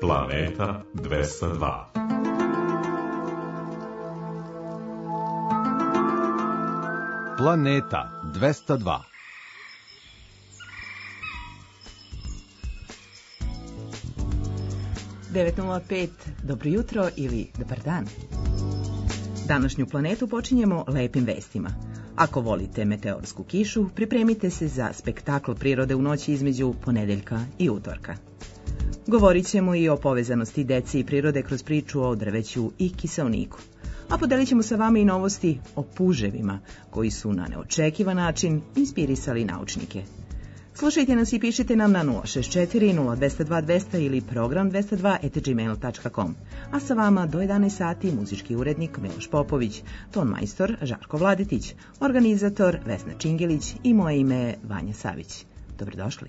Planeta 202. Planeta 202. Dobro jutro ili dobar dan. Današnju planetu počinjemo lepim vestima. Ako volite meteorsku kišu, pripremite se za spektakl prirode u noći između ponedeljka i utorka. Govorit ćemo i o povezanosti dece i prirode kroz priču o drveću i kiseoniku. A podelit ćemo sa vama i novosti o puževima, koji su na neočekivan način inspirisali naučnike. Slušajte nas i pišite nam na 064 0202 200 ili program 202@gmail.com. A sa vama do 11 sati muzički urednik Miloš Popović, ton majstor Žarko Vladetić, organizator Vesna Čingelić i moje ime je Vanja Savić. Dobrodošli.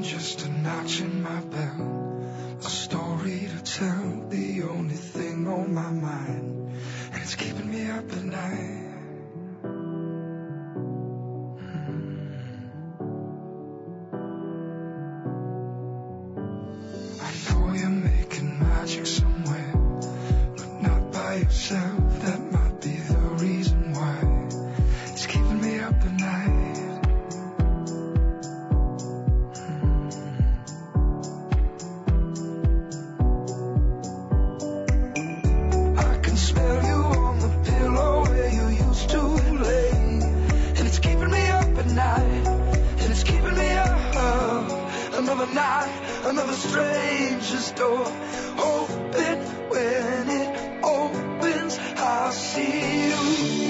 just a notch in my belt, a story to tell, the only thing on my mind, and it's keeping me up at night. I know you're making magic somewhere, but not by yourself. That might be the reason why it's keeping me up at night. I can smell you on the pillow where you used to lay, and it's keeping me up at night, and it's keeping me up. Another night, another stranger's door open. When it opens, I'll see you.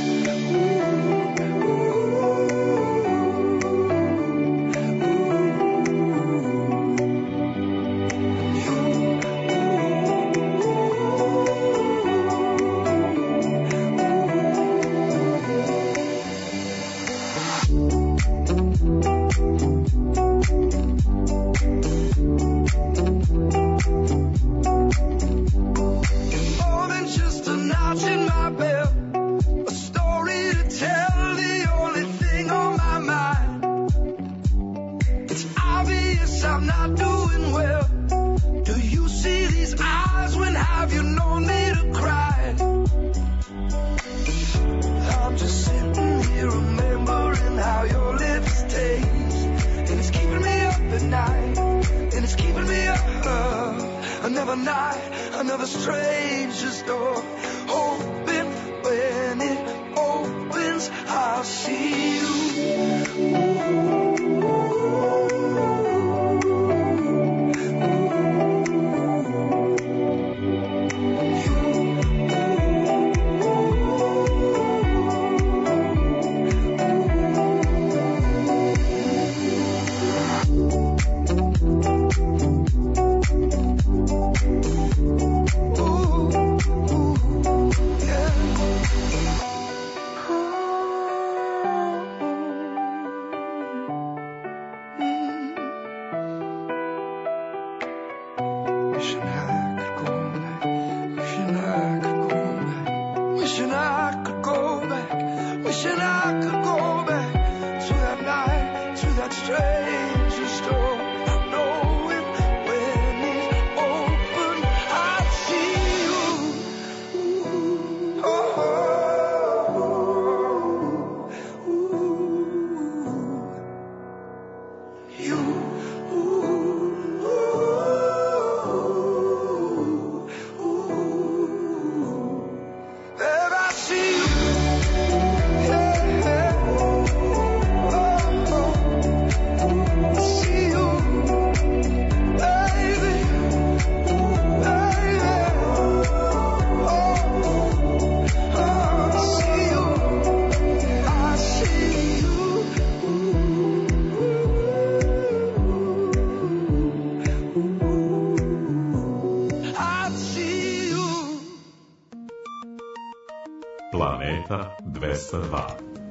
Another night, another stranger's door open. When it opens, I'll see you. Planeta 202.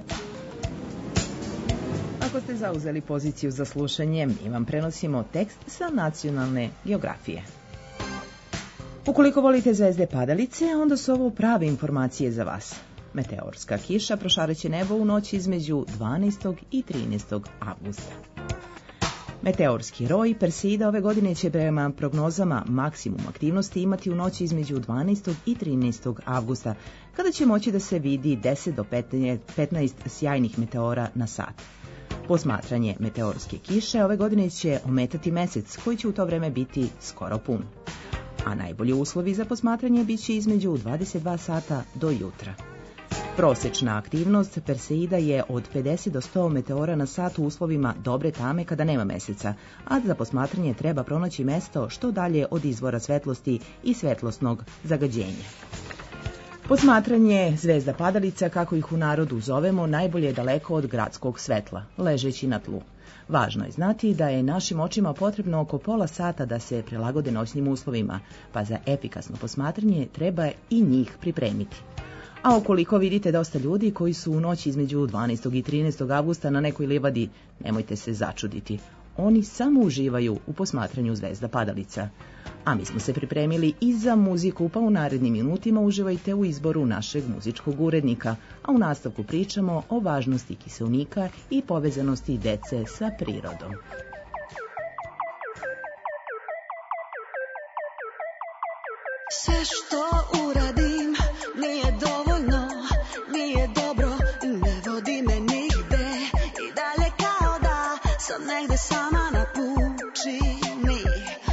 Ako ste zauzeli poziciju za slušanje, mi vam prenosimo tekst sa nacionalne geografije. Ukoliko volite zvezde padalice, onda su ovo prave informacije za vas. Meteorska kiša prošareće nebo u noći između 12. i 13. avgusta. Meteorski roj Perseida ove godine će prema prognozama maksimum aktivnosti imati u noći između 12. i 13. avgusta, kada će moći da se vidi 10 do 15 sjajnih meteora na sat. Posmatranje meteorske kiše ove godine će ometati mesec, koji će u to vreme biti skoro pun. A najbolji uslovi za posmatranje bit će između 22 sata do jutra. Prosečna aktivnost Perseida je od 50 do 100 meteora na sat u uslovima dobre tame kada nema meseca, a za posmatranje treba pronaći mesto što dalje od izvora svetlosti i svetlosnog zagađenja. Posmatranje zvezda padalica, kako ih u narodu zovemo, najbolje je daleko od gradskog svetla, ležeći na tlu. Važno je znati da je našim očima potrebno oko pola sata da se prilagode noćnim uslovima, pa za efikasno posmatranje treba i njih pripremiti. A ukoliko vidite dosta ljudi koji su u noći između 12. i 13. avgusta na nekoj livadi, nemojte se začuditi. oni samo uživaju u posmatranju zvezda padalica. A mi smo se pripremili i za muziku, pa u narednim minutima uživajte u izboru našeg muzičkog urednika, a u nastavku pričamo o važnosti kiseonika i povezanosti dece sa prirodom. Sve što uradim nije dovoljno, nije dobro, ne vodi me nigde i dalje kao da sam negde sama na pučini.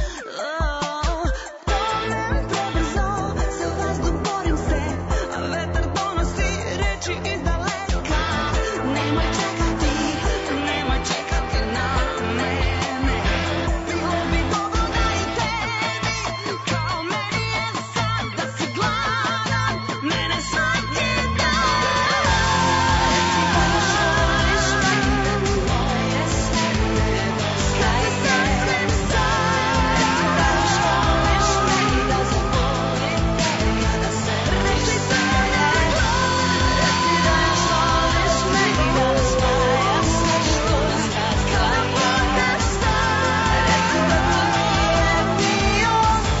Plovem prebrzo, se u vazduh borim se, a vetar donosi reči iz daleka. Nemoj čekati na mene, bilo bi dobro da i tebi, kao meni je sad da si gladan, mene svaki dan. Reci da još voliš me, moje sve nedostaje. Sasvim sad, reci da još voliš me i da zaboravite kada se reči stane. Reci da još voliš me i da razdvajam sve što sad kada bude san. Reci da to nije bio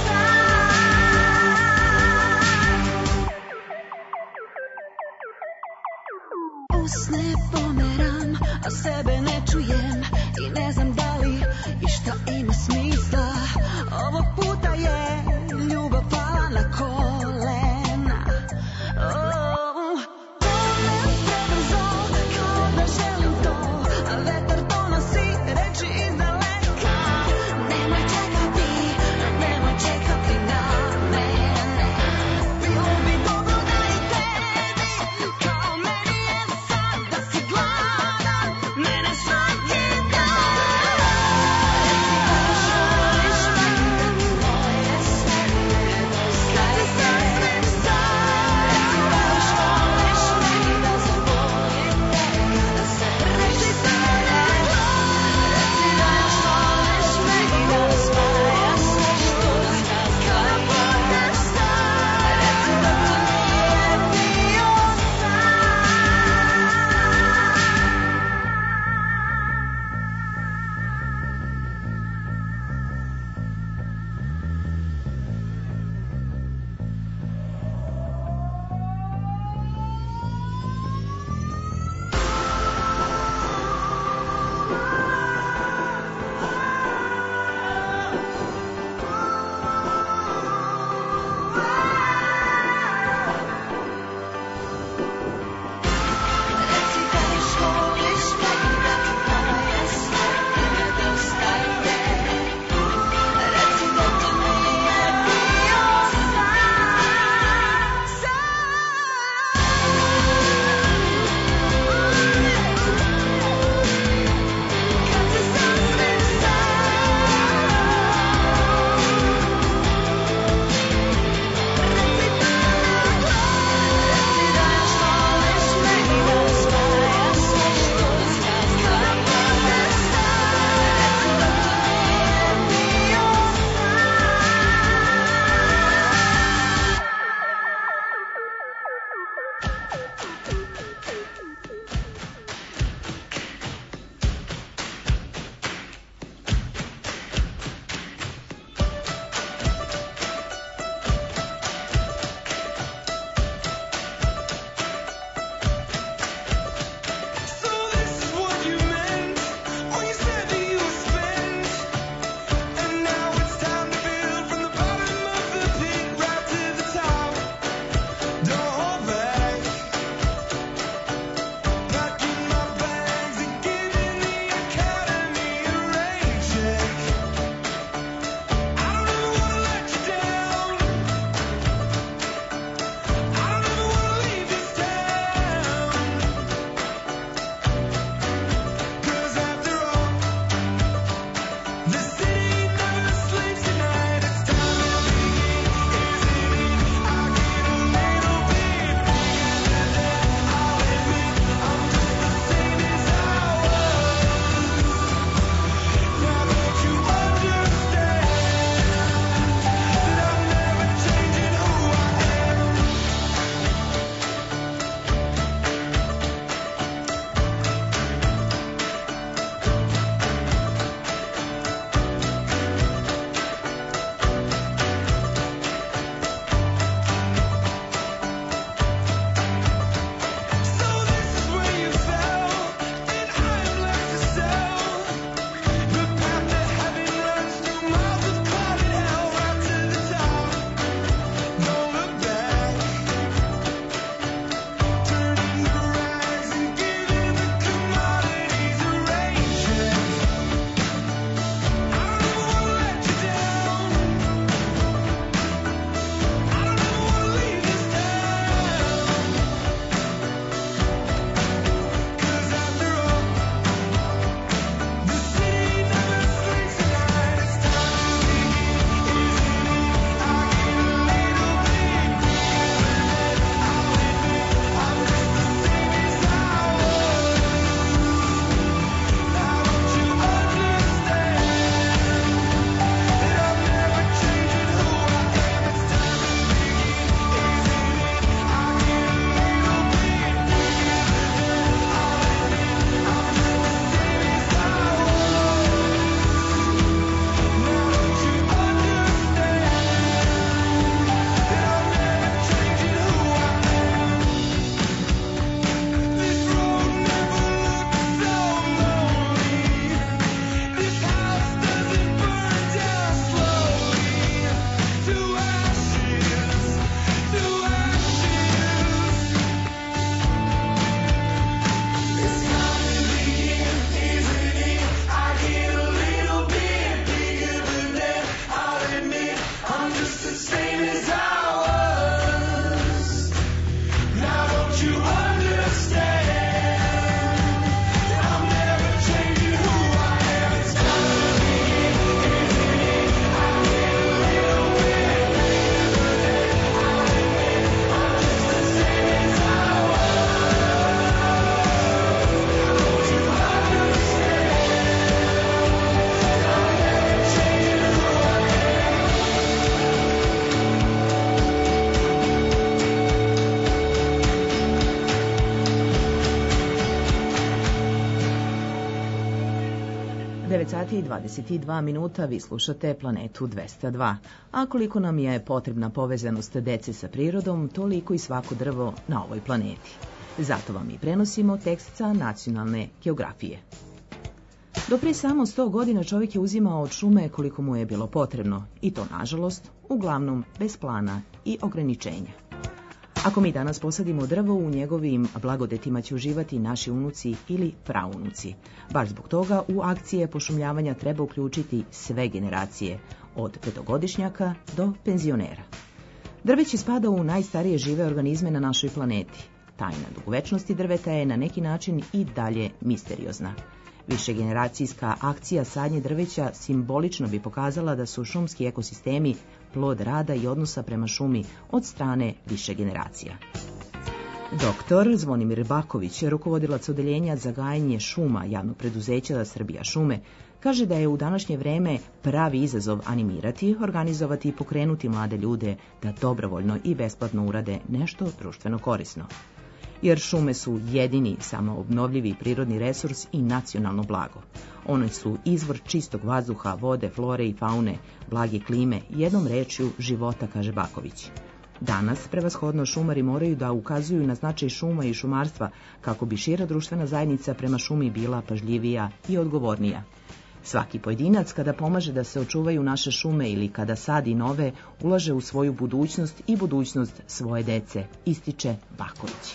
san. Usne pomeram, a sebe ne čujem i ne znam da li išta ima smisla. Ovog puta je ljubav pala na kolena. Plovem prebrzo, kao da želim to, a vetar donosi reči iz daleka. Nemoj čekati na mene, bilo bi dobro da i tebi, kao meni je sad da si gladan, mene svaki 9 sati i 22 minuta, vi slušate Planetu 202. A koliko nam je potrebna povezanost dece sa prirodom, toliko i svako drvo na ovoj planeti. Zato vam i prenosimo tekst sa nacionalne geografije. Do pre samo 100 godina čovjek je uzimao od šume koliko mu je bilo potrebno, i to, nažalost, uglavnom bez plana i ograničenja. Ako mi danas posadimo drvo, u njegovim blagodetima će uživati naši unuci ili praunuci. Baš zbog toga u akcije pošumljavanja treba uključiti sve generacije, od petogodišnjaka do penzionera. Drveće spada u najstarije žive organizme na našoj planeti. Tajna dugovečnosti drveta je na neki način i dalje misteriozna. Višegeneracijska akcija sadnje drveća simbolično bi pokazala da su šumski ekosistemi plod rada i odnosa prema šumi od strane više generacija. Doktor Zvonimir Baković, rukovodilac odeljenja za gajenje šuma javnog preduzeća Srbija šume, kaže da je u današnje vreme pravi izazov animirati, organizovati i pokrenuti mlade ljude da dobrovoljno i besplatno urade nešto društveno korisno. Jer šume su jedini samoobnovljivi prirodni resurs i nacionalno blago. One su izvor čistog vazduha, vode, flore i faune, blage klime, jednom rečju života, kaže Baković. Danas prevashodno šumari moraju da ukazuju na značaj šuma i šumarstva kako bi šira društvena zajednica prema šumi bila pažljivija i odgovornija. Svaki pojedinac kada pomaže da se očuvaju naše šume ili kada sadi nove, ulaže u svoju budućnost i budućnost svoje dece, ističe Baković.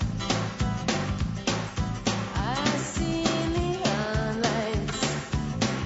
I see neon lights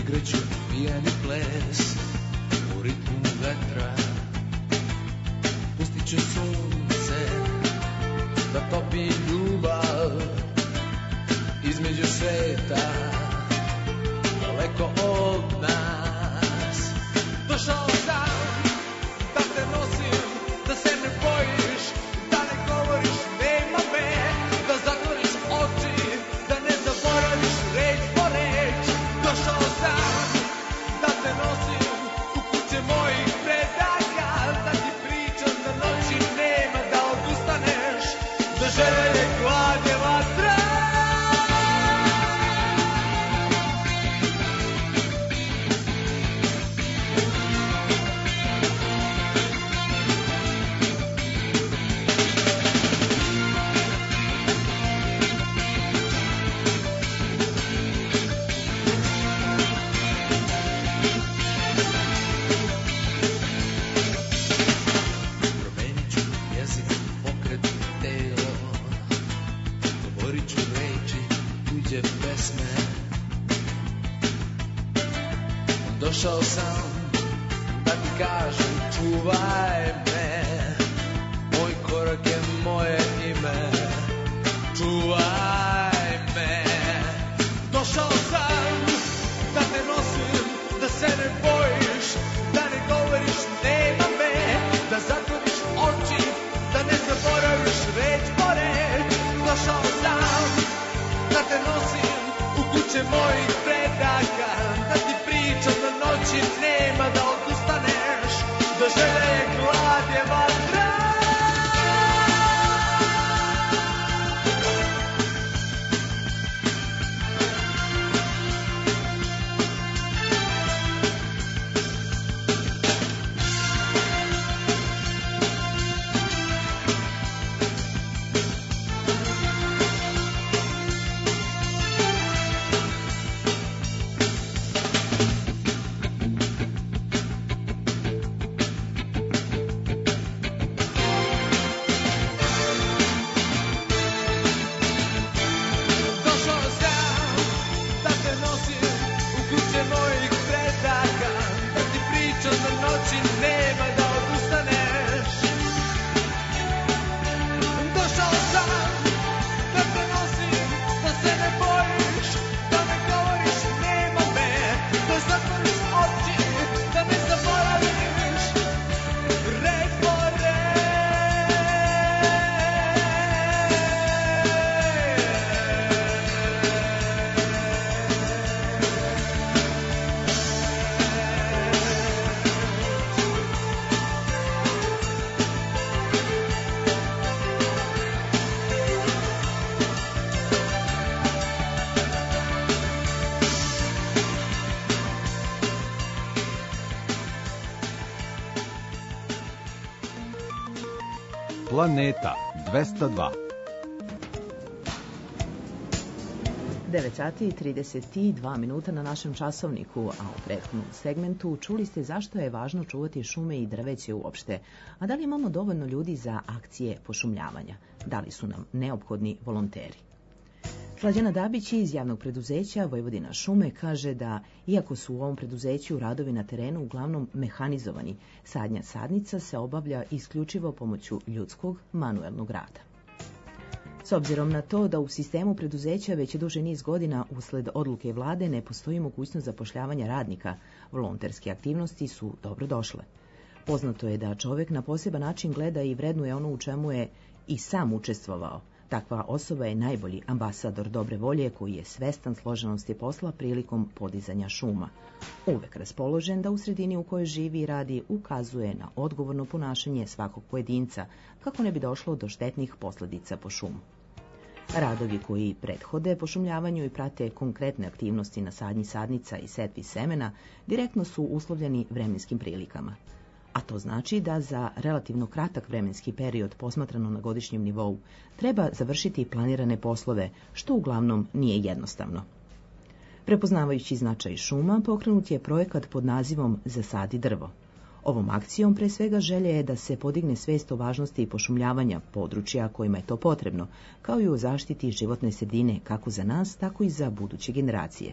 Igraću pijani ples u ritmu vetra. Pustit će sunce da topi ljubav između sveta, daleko od nas. Došao sam da te nosim, da se ne bojiš, da ne govoriš nema me, da zatvoriš oči, da ne zaboraviš reč po reč. Došao sam da te nosim u kuće mojih predaka, da ti pričam da noći nema, da odustaneš, da želja je glad je vatra. Promenit ću jezik, pokret i telo, govorit ću reči, tuđe pesme. Došao sam da ti kažem čuvaj me, moj korak je moje ime, čuvaj me. Došao sam da te nosim, da se ne bojiš, da ne govoriš nema me, da zatvoriš oči, da ne zaboraviš reč po reč. Došao sam da te nosim u kuće mojih predaka, da ti pričam da noći nema, da odustaneš, da želja je glad je vatra. Došao sam da te nosim u kuće mojih predaka, da ti pričam da noći nema, da odustaneš. Došao sam da te nosim, da se ne bojiš, da ne govoriš nema me, da zatvoriš oči, da ne zaboraviš reč po Planeta 202. 9 sati i 32 minuta na našem časovniku, a u prethodnom segmentu čuli ste zašto je važno čuvati šume i drveće uopšte, a da li imamo dovoljno ljudi za akcije pošumljavanja, da li su nam neophodni volonteri. Slađana Dabić iz javnog preduzeća Vojvodina šume kaže da, iako su u ovom preduzeću radovi na terenu uglavnom mehanizovani, sadnja sadnica se obavlja isključivo pomoću ljudskog manuelnog rada. S obzirom na to da u sistemu preduzeća već duži niz godina usled odluke vlade ne postoji mogućnost zapošljavanja radnika, volonterske aktivnosti su dobro došle. Poznato je da čovjek na poseban način gleda i vrednuje ono u čemu je i sam učestvovao. Takva osoba je najbolji ambasador dobre volje koji je svestan složenosti posla prilikom podizanja šuma. Uvek raspoložen da u sredini u kojoj živi i radi ukazuje na odgovorno ponašanje svakog pojedinca kako ne bi došlo do štetnih posljedica po šumu. Radovi koji prethode pošumljavanju i prate konkretne aktivnosti na sadnji sadnica i setvi semena direktno su uslovljeni vremenskim prilikama. A to znači da za relativno kratak vremenski period posmatrano na godišnjem nivou treba završiti planirane poslove, što uglavnom nije jednostavno. Prepoznavajući značaj šuma, pokrenut je projekat pod nazivom Zasadi drvo. Ovom akcijom pre svega želja je da se podigne svest o važnosti pošumljavanja područja kojima je to potrebno, kao i o zaštiti životne sredine kako za nas, tako i za buduće generacije.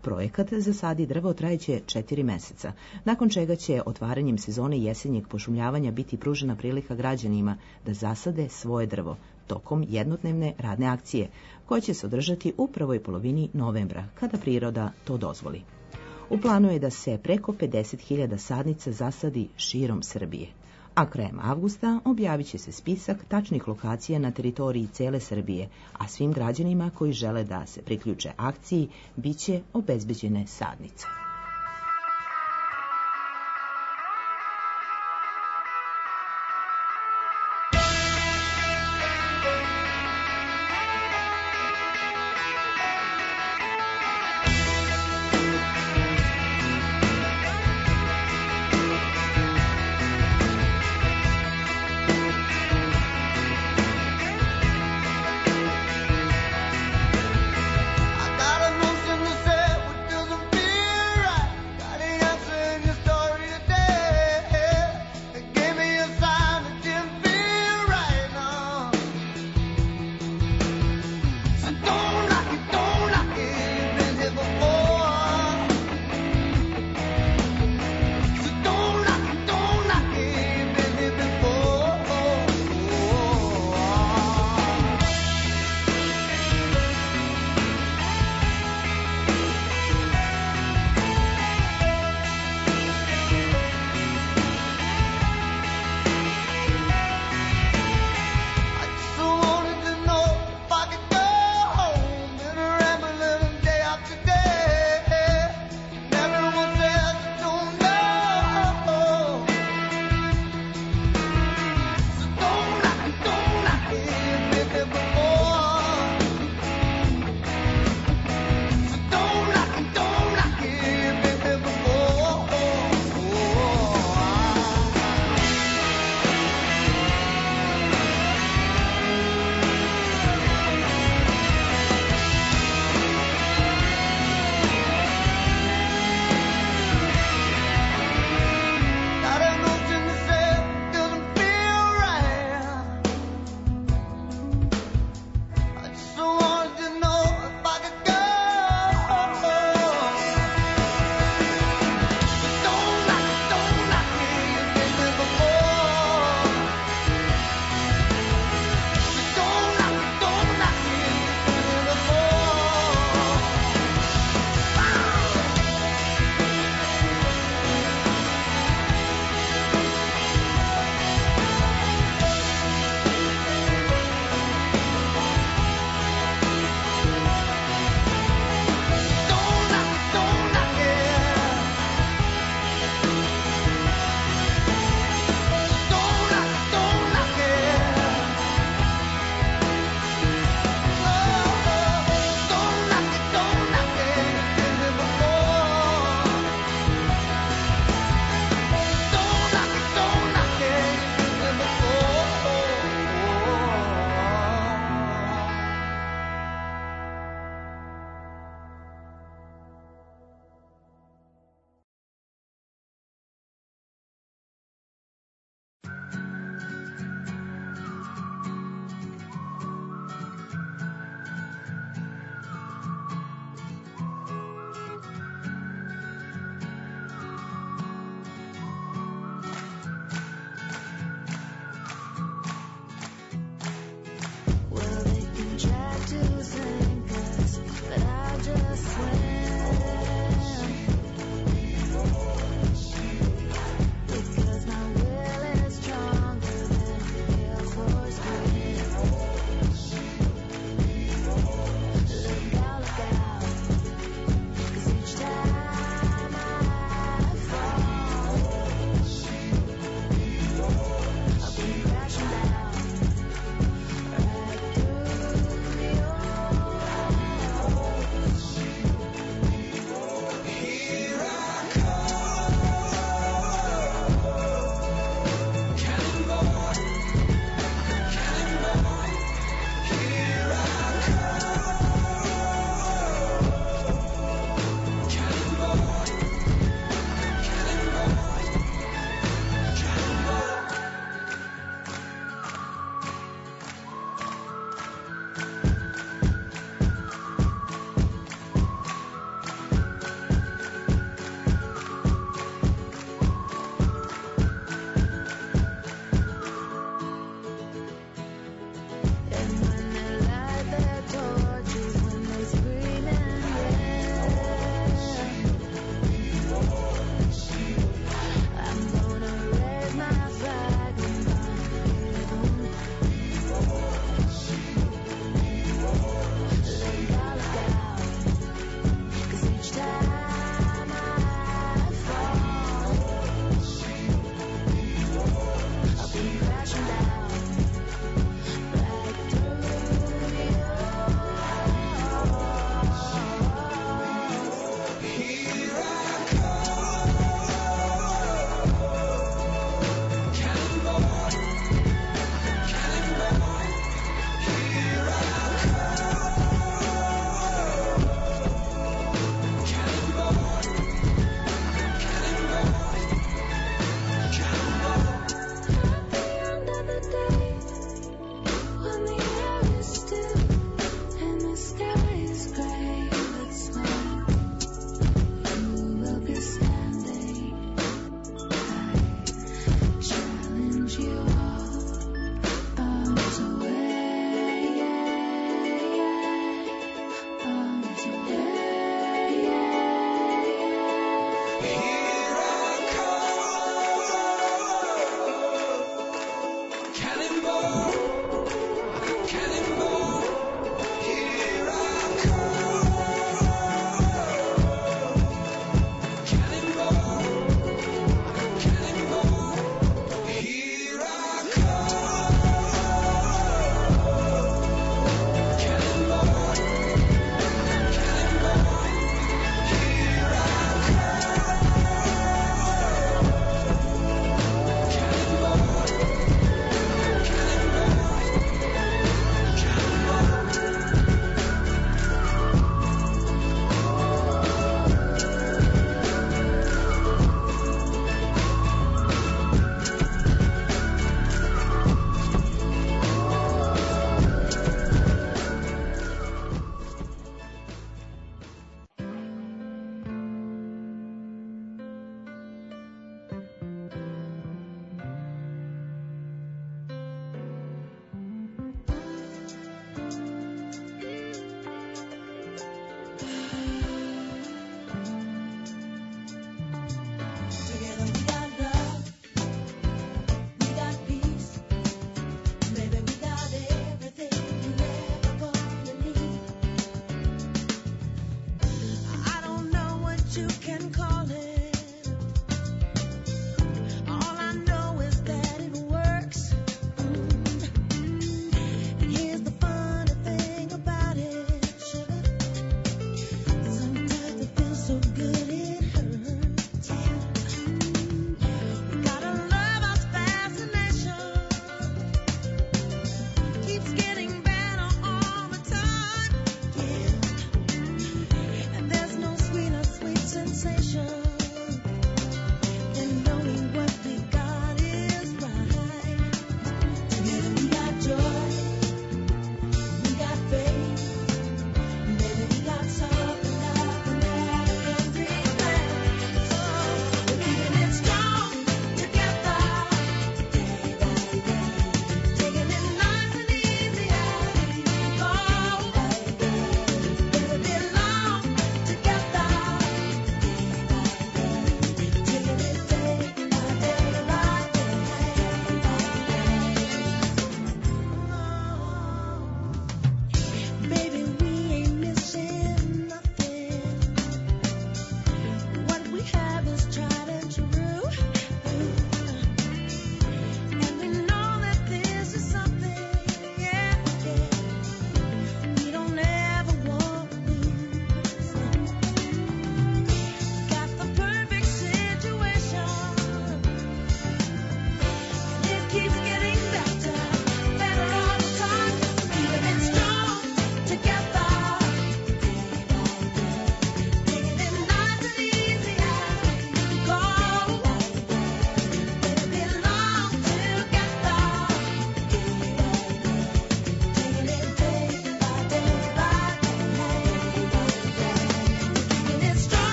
Projekat Zasadi drvo trajeće 4 meseca, nakon čega će otvaranjem sezone jesenjeg pošumljavanja biti pružena prilika građanima da zasade svoje drvo tokom jednodnevne radne akcije, koja će se održati u prvoj polovini novembra, kada priroda to dozvoli. U planu je da se preko 50.000 sadnica zasadi širom Srbije, a krajem avgusta objavit će se spisak tačnih lokacija na teritoriji cele Srbije, a svim građanima koji žele da se priključe akciji bit će obezbeđene sadnice. I got a notion to say what doesn't feel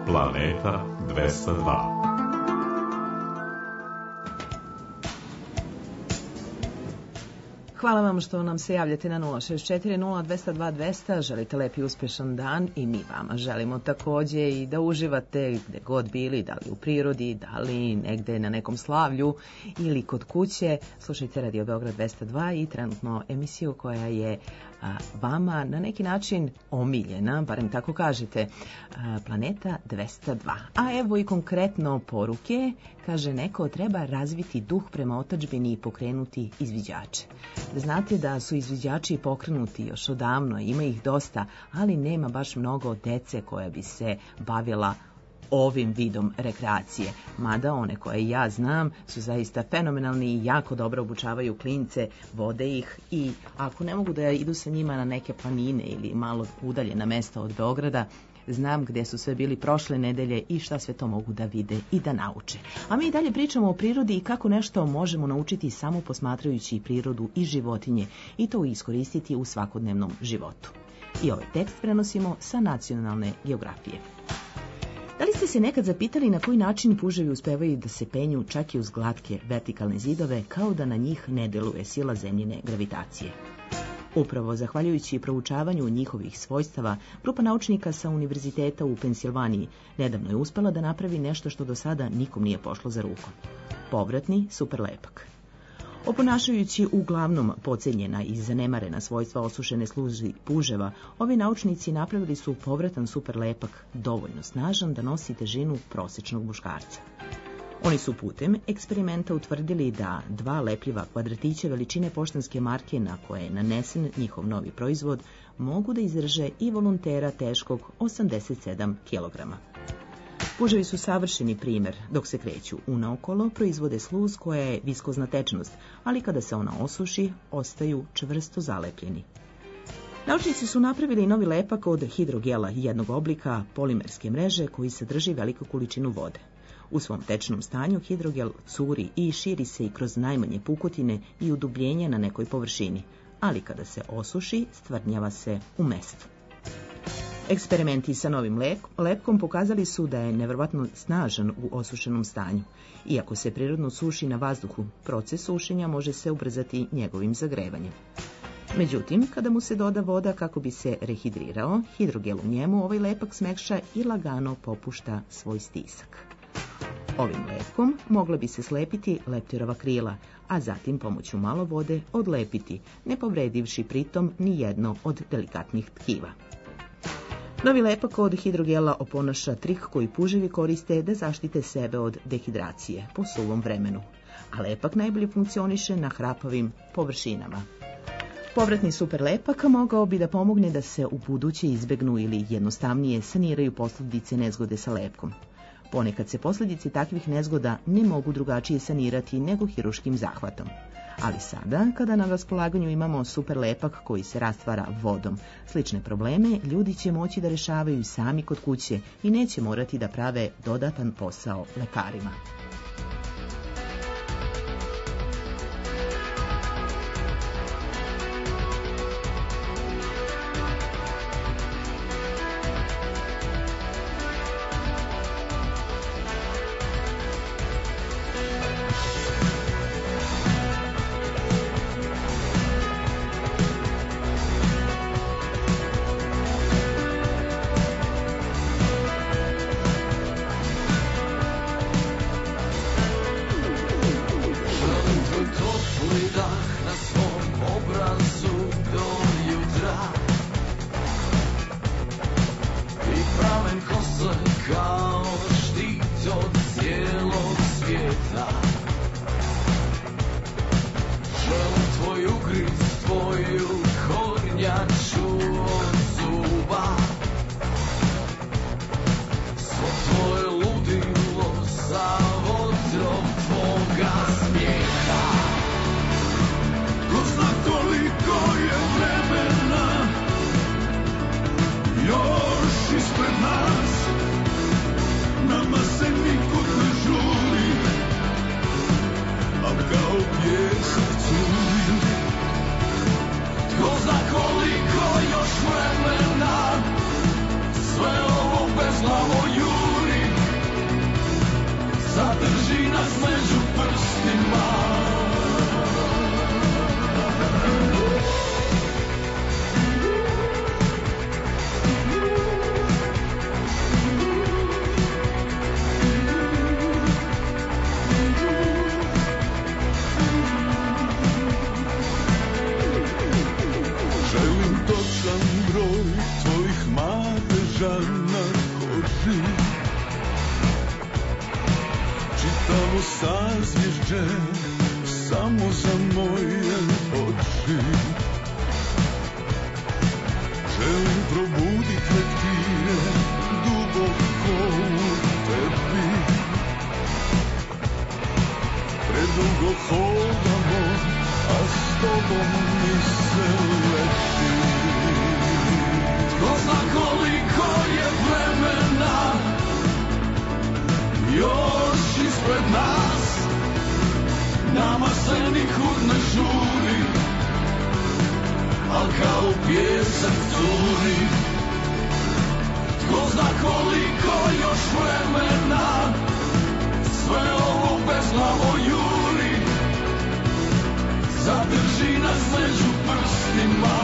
Planeta 202. Hvala vam što nam se javljate na 064 0202 200. Želite lep i uspešan dan i mi vama želimo takođe i da uživate gde god bili, da li u prirodi, da li negde na nekom slavlju ili kod kuće. Slušajte Radio Beograd 202 i trenutno emisiju koja je vama na neki način omiljena, barem tako kažete, Planeta 202. A evo i konkretno poruke. Kaže neko, treba razviti duh prema otadžbini i pokrenuti izviđače. Da znate da su izviđači pokrenuti još odavno, ima ih dosta, ali nema baš mnogo dece koja bi se bavila ovim vidom rekreacije. Mada one koje ja znam su zaista fenomenalni i jako dobro obučavaju klince, vode ih i ako ne mogu da idu sa njima na neke planine ili malo udaljena mesta od Beograda, znam gdje su sve bili prošle nedelje i šta sve to mogu da vide i da nauče. A mi dalje pričamo o prirodi i kako nešto možemo naučiti samo posmatrajući prirodu i životinje i to iskoristiti u svakodnevnom životu. I ovaj tekst prenosimo sa Nacionalne geografije. Da li ste se nekad zapitali na koji način puževi uspevaju da se penju čak i uz glatke vertikalne zidove kao da na njih ne deluje sila zemljine gravitacije? Upravo zahvaljujući proučavanju njihovih svojstava, grupa naučnika sa Univerziteta u Pensilvaniji nedavno je uspela da napravi nešto što do sada nikom nije pošlo za rukom. Povratni superlepak. Oponašajući uglavnom pocenjena i zanemarena svojstva osušene sluzi puževa, ovi naučnici napravili su povratan superlepak dovoljno snažan da nosi težinu prosječnog muškarca. Oni su putem eksperimenta utvrdili da dva lepljiva kvadratića veličine poštanske marke na koje je nanesen njihov novi proizvod mogu da izdrže i volontera teškog 87 kg. Puževi su savršeni primer, dok se kreću unaokolo, proizvode sluz koja je viskozna tečnost, ali kada se ona osuši, ostaju čvrsto zalepljeni. Naučnici su napravili novi lepak od hidrogela jednog oblika polimerske mreže koji sadrži veliku količinu vode. U svom tečnom stanju hidrogel curi i širi se i kroz najmanje pukotine i udubljenja na nekoj površini, ali kada se osuši, stvrdnjava se u mestu. Eksperimenti sa novim lepkom pokazali su da je neverovatno snažan u osušenom stanju. Iako se prirodno suši na vazduhu, proces sušenja može se ubrzati njegovim zagrevanjem. Međutim, kada mu se doda voda kako bi se rehidrirao, hidrogel u njemu ovaj lepak smekša i lagano popušta svoj stisak. Ovim lepkom mogla bi se slepiti leptirova krila, a zatim pomoću malo vode odlepiti, ne povredivši pritom ni jedno od delikatnih tkiva. Novi lepak od hidrogela oponaša trik koji puževi koriste da zaštite sebe od dehidracije po suvom vremenu, a lepak najbolje funkcioniše na hrapavim površinama. Povratni superlepak mogao bi da pomogne da se u buduće izbegnu ili jednostavnije saniraju posljedice nezgode sa lepkom. Ponekad se posljedice takvih nezgoda ne mogu drugačije sanirati nego hiruškim zahvatom. Ali sada, kada na raspolaganju imamo superlepak koji se rastvara vodom, slične probleme ljudi će moći da rešavaju sami kod kuće i neće morati da prave dodatan posao lekarima. Sve ovo bezglavo juri. zadrži nas među prstima. Želim točan broj tvojih madeža na koži, čitavo sazvježđe samo za moje oči. Želim probudit leptire duboko u tebi. Predugo hodamo, a s tobom mi se leti. Ko zna koliko je vremena još ispred nas, nama se nikud ne žuri, al kao pjesak curi. Ko zna koliko još vremena sve ovo bezglavo juri, zadrži nas među prstima.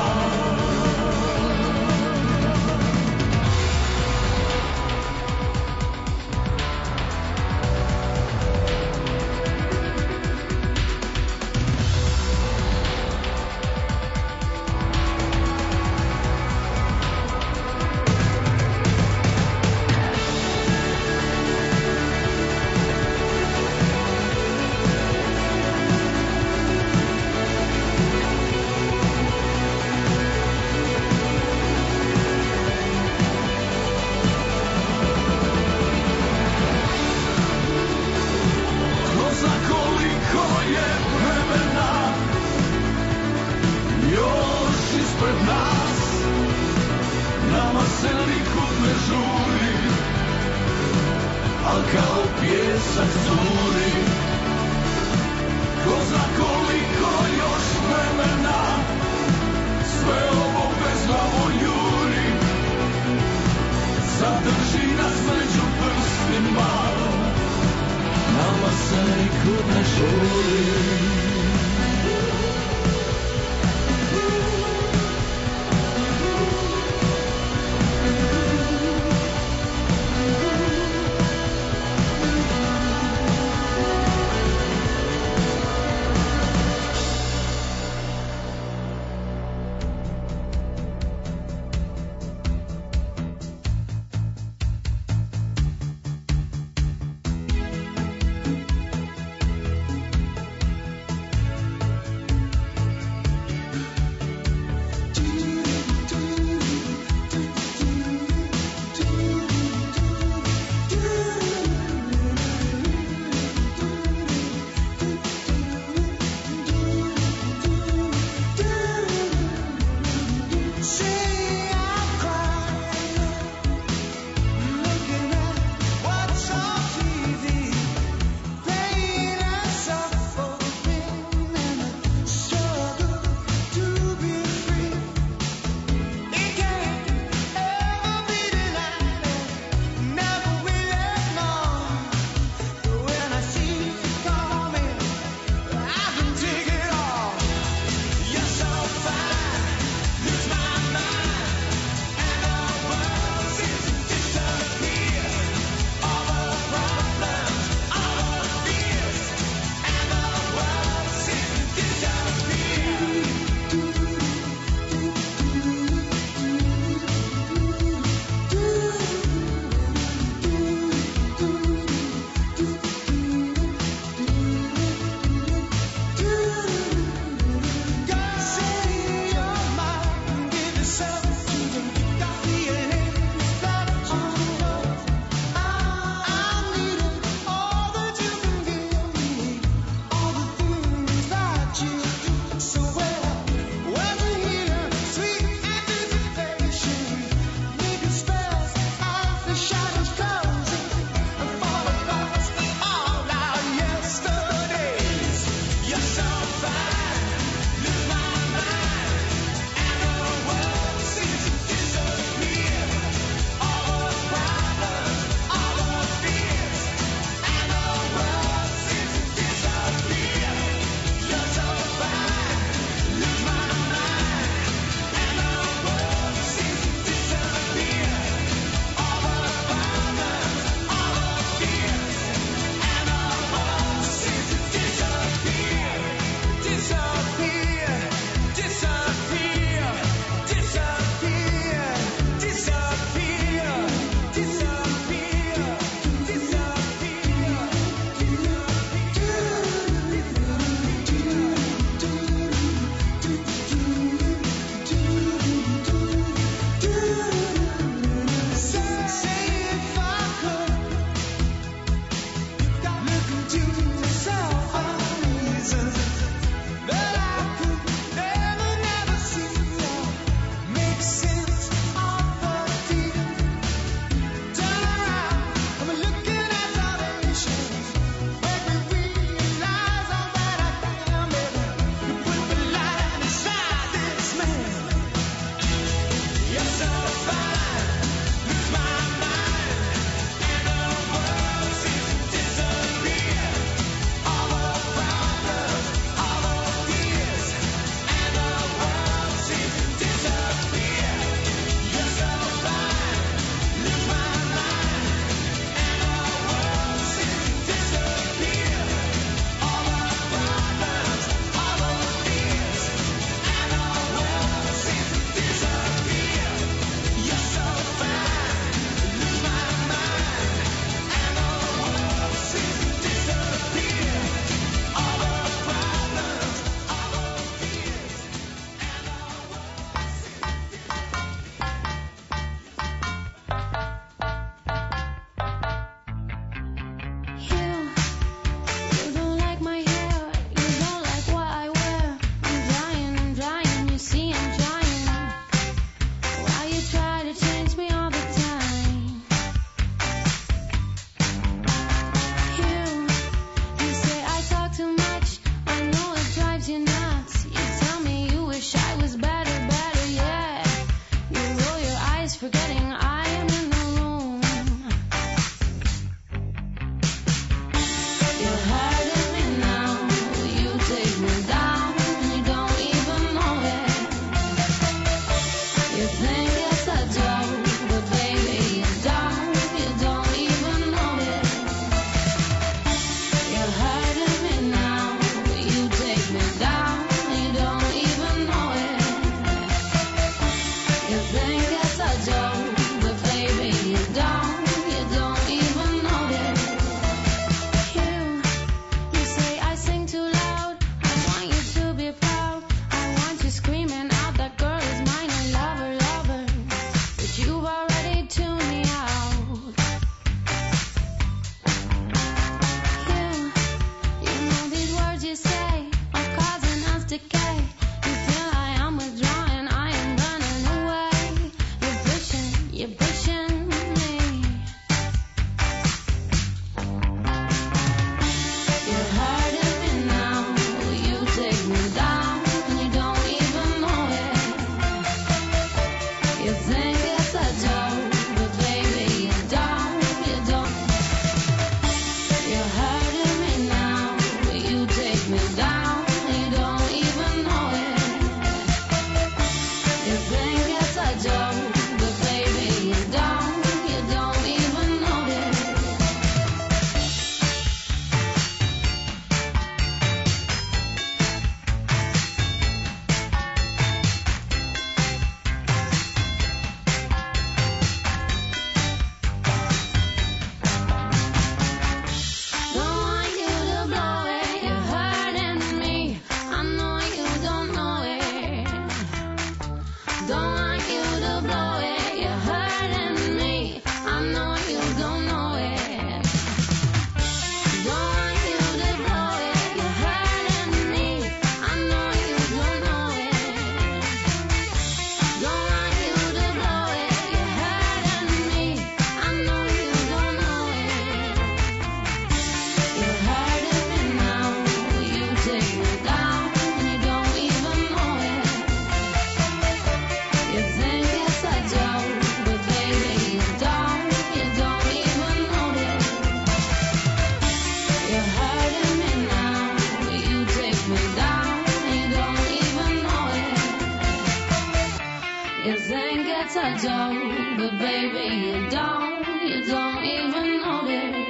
You think it's a joke, but baby, you don't even notice.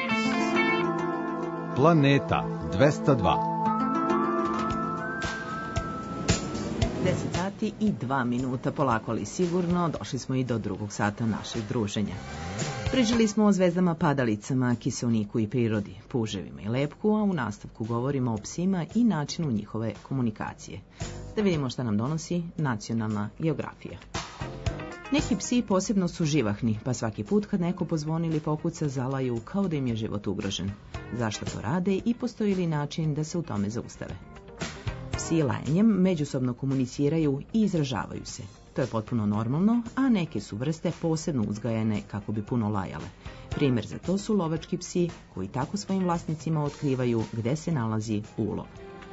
Planeta 202. 10 sati i 2 minuta, polako ali sigurno, došli smo i do drugog sata našeg druženja. Pričali smo o zvezdama padalicama, kiseoniku i prirodi, puževima i lepku, a u nastavku govorimo o psima i načinu njihove komunikacije. Da vidimo šta nam donosi nacionalna geografija. Neki psi posebno su živahni, pa svaki put kad neko pozvoni ili pokuca zalaju kao da im je život ugrožen. Zašto to rade i postoji li način da se u tome zaustave? Psi lajanjem međusobno komuniciraju i izražavaju se. To je potpuno normalno, a neke su vrste posebno uzgajane kako bi puno lajale. Primjer za to su lovački psi koji tako svojim vlasnicima otkrivaju gde se nalazi ulov.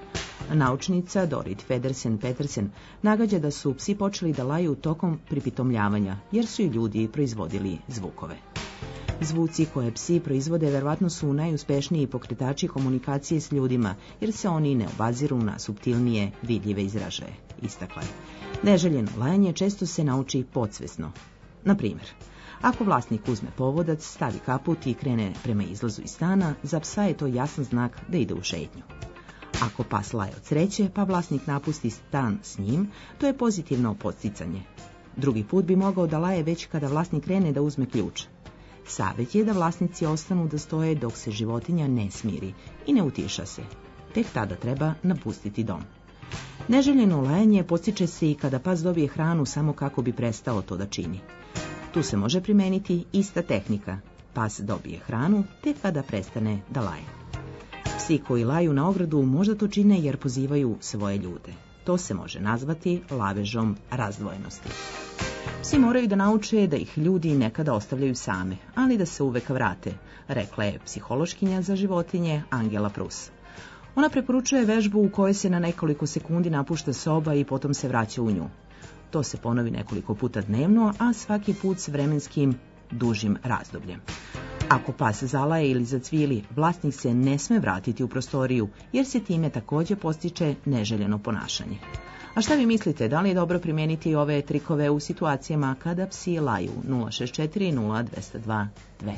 Naučnica Dorit Federsen-Petersen nagađa da su psi počeli da laju tokom pripitomljavanja, jer su i ljudi proizvodili zvukove. Zvuci koje psi proizvode verovatno su najuspešniji pokretači komunikacije s ljudima, jer se oni ne obaziru na suptilnije, vidljive izražaje, istakla je. Neželjeno lajanje često se nauči podsvesno. Na primjer, ako vlasnik uzme povodac, stavi kaput i krene prema izlazu iz stana, za psa je to jasan znak da ide u šetnju. Ako pas laje od sreće, pa vlasnik napusti stan s njim, to je pozitivno podsticanje. Drugi put bi mogao da laje već kada vlasnik krene da uzme ključ. Savjet je da vlasnici ostanu da stoje dok se životinja ne smiri i ne utiša se. Tek tada treba napustiti dom. Neželjeno lajanje postiče se i kada pas dobije hranu samo kako bi prestao to da čini. Tu se može primeniti ista tehnika. Pas dobije hranu tek kada prestane da laje. Psi koji laju na ogradu možda to čine jer pozivaju svoje ljude. To se može nazvati lavežom razdvojenosti. Psi moraju da nauče da ih ljudi nekada ostavljaju same, ali da se uvek vrate, rekla je psihološkinja za životinje Angela Prus. Ona preporučuje vežbu u kojoj se na nekoliko sekundi napušta soba i potom se vraća u nju. To se ponovi nekoliko puta dnevno, a svaki put s vremenskim dužim razdobljem. Ako pas zalaje ili zacvili, vlasnik se ne sme vratiti u prostoriju, jer se time također postiče neželjeno ponašanje. A šta vi mislite, da li je dobro primijeniti ove trikove u situacijama kada psi laju? 064 0202 200.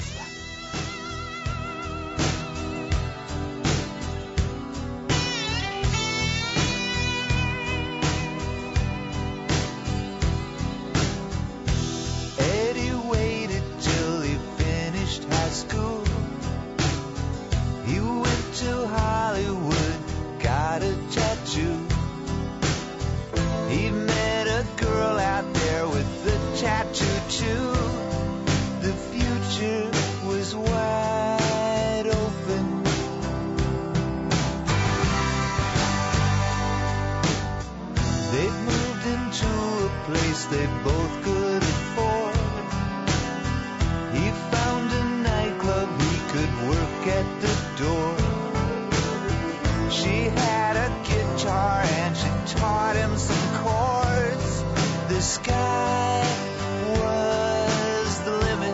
Eddie waited till he finished high school. He went to Hollywood, got a tattoo. He met a girl out there with a tattoo too. The future was wide open. They moved into a place they both could afford. He found a nightclub he could work at the door. She had a guitar and she taught him some chords. The sky was the limit.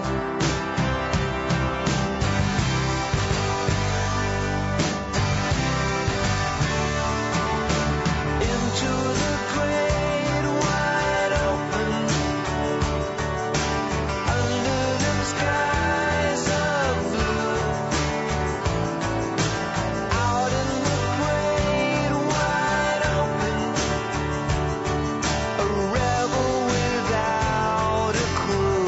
Into the great wide open, under them skies of blue. Out in the great wide open, a rebel without a clue.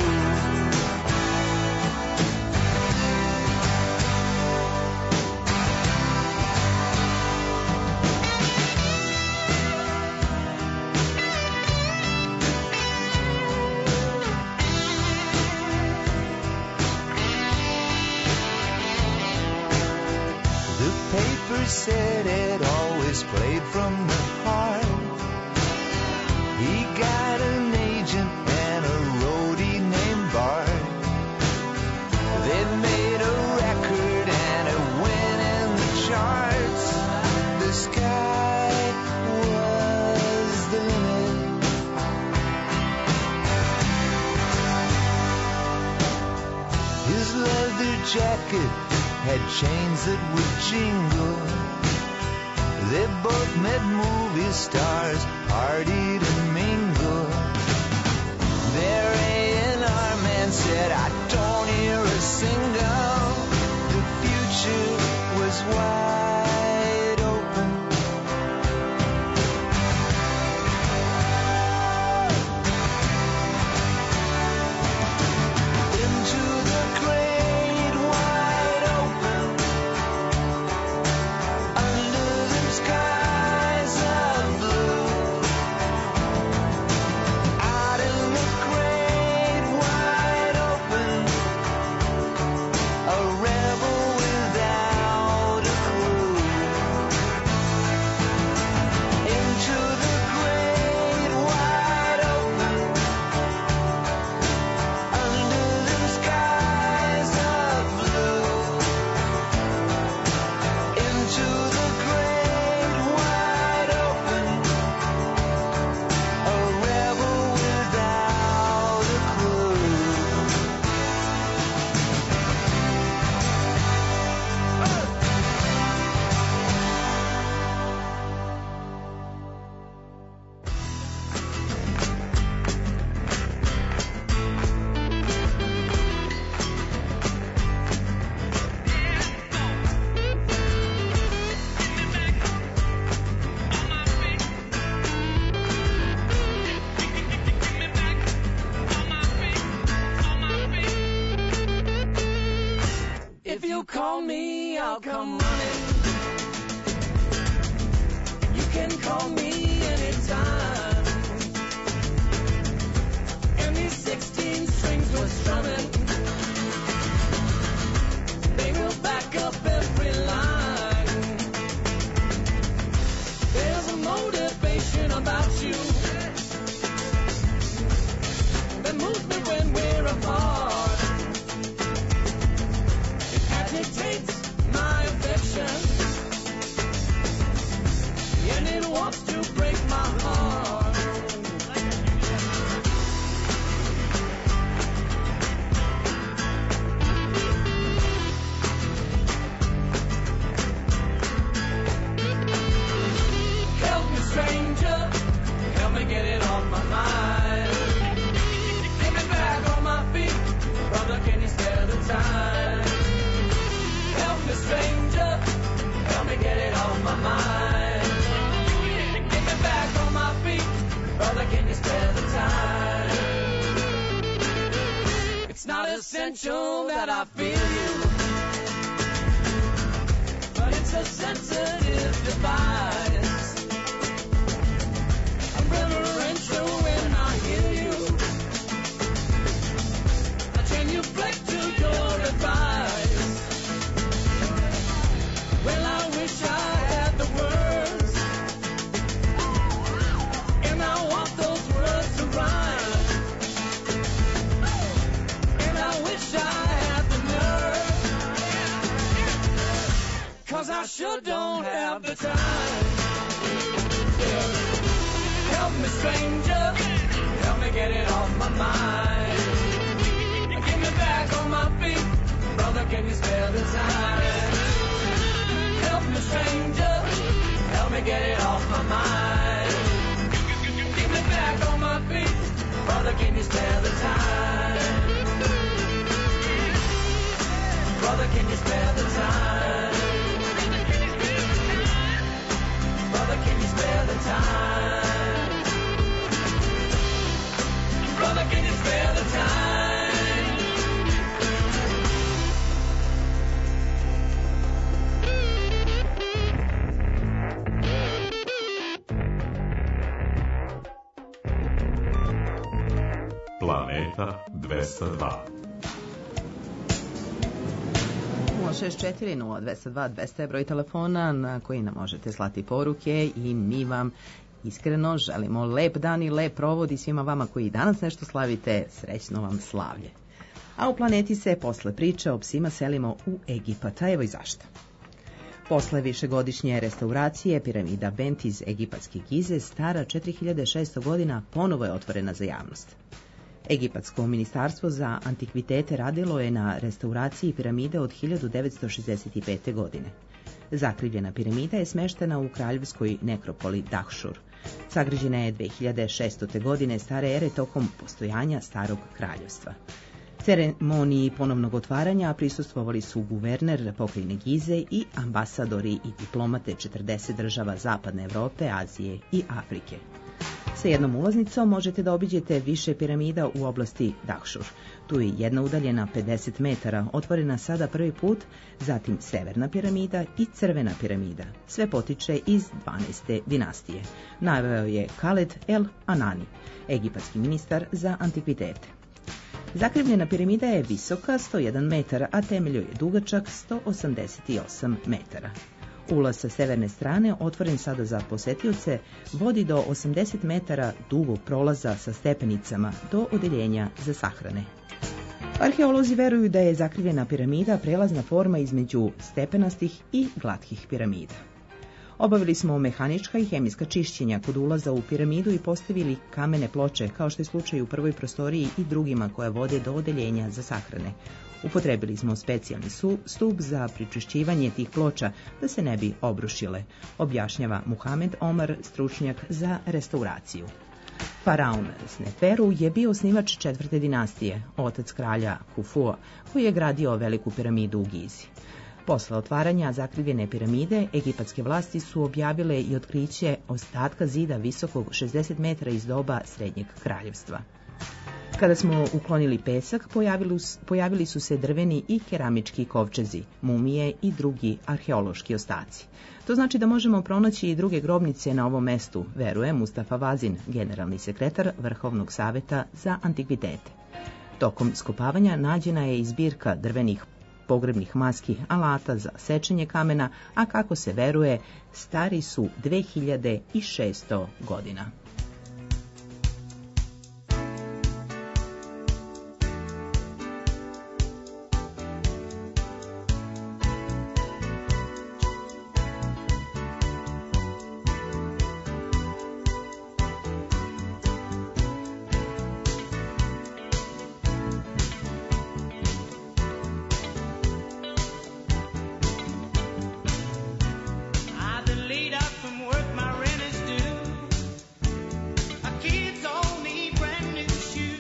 The paper said it always played from the heart. He got an agent and a roadie named Bart. They made a record and it went in the charts. The sky was the limit. His leather jacket had chains that would jingle. They both met movie stars, partied and mingled. you call me, I'll come running. You can call me anytime. And these 16 strings were strumming. They will back up every line. There's a motivation about you that moves me when we're apart. It agitates my affection, and it wants to break my heart. Help me, stranger, help me get it off my mind. Get me back on my feet, brother, can you spare the time? Help me, stranger, help me get it off my mind. Get me back on my feet, brother, can you spare the time? It's not essential that I feel you, but it's a sensitive device. I'm reverential when I hear you. I genuflect to your advice. Well, I wish I had the words, and I want those words to rhyme. And I wish I had the nerve, 'cause I sure don't have the time. Help me, stranger, help me get it off my mind. Get me back on my feet, brother, can you spare the time? Help me, stranger, help me get it off my mind. Get me back on my feet, brother, can you spare the time? Brother, can you spare the time? Brother, can you spare the time? Brother, can you spare the time? Planeta 202. 064-0202 je broj telefona na koji nam možete slati poruke i mi vam iskreno želimo lep dan i lep provod i svima vama koji danas nešto slavite, srećno vam slavlje. A u planeti se posle priče o psima selimo u Egipat, a evo i zašto. Posle višegodišnje restauracije, piramida Bent iz egipatske Gize, stara 4600 godina, ponovo je otvorena za javnost. Egipatsko ministarstvo za antikvitete radilo je na restauraciji piramide od 1965. godine. Zakrivljena piramida je smeštena u kraljevskoj nekropoli Dahšur. Sagrađena je 2600. godine stare ere tokom postojanja starog kraljevstva. Ceremoniji ponovnog otvaranja prisustvovali su guverner pokrajine Gize i ambasadori i diplomate 40 država Zapadne Evrope, Azije i Afrike. Sa jednom ulaznicom možete da obiđete više piramida u oblasti Dahšur. Tu je jedna udaljena 50 metara, otvorena sada prvi put, zatim Severna piramida i Crvena piramida. Sve potiče iz 12. dinastije. Naveo je Khaled El Anani, egipatski ministar za antikvitete. Zakrivljena piramida je visoka 101 metara, a temelj je dugačak 188 metara. Ulaz sa severne strane, otvoren sada za posetioce, vodi do 80 metara dugog prolaza sa stepenicama do odeljenja za sahrane. Arheolozi veruju da je zakrivljena piramida prelazna forma između stepenastih i glatkih piramida. Obavili smo mehanička i hemijska čišćenja kod ulaza u piramidu i postavili kamene ploče, kao što je slučaj u prvoj prostoriji i drugima koje vode do odeljenja za sahrane. Upotrebili smo specijalni stup za pričišćivanje tih ploča da se ne bi obrušile, objašnjava Muhamed Omar, stručnjak za restauraciju. Faraon Sneferu je bio osnivač 4. dinastije, otac kralja Kufua, koji je gradio veliku piramidu u Gizi. Posle otvaranja zakrivljene piramide, egipatske vlasti su objavile i otkriće ostatka zida visokog 60 metara iz doba Srednjeg kraljevstva. Kada smo uklonili pesak, pojavili su se drveni i keramički kovčezi, mumije i drugi arheološki ostaci. To znači da možemo pronaći i druge grobnice na ovom mestu, veruje Mustafa Vazin, generalni sekretar Vrhovnog saveta za antikvitete. Tokom skopavanja nađena je i zbirka drvenih pogrebnih maski, alata za sečenje kamena, a kako se veruje, stari su 2600 godina. I've been laid out from work, my rent is due. My kids all need brand new shoes.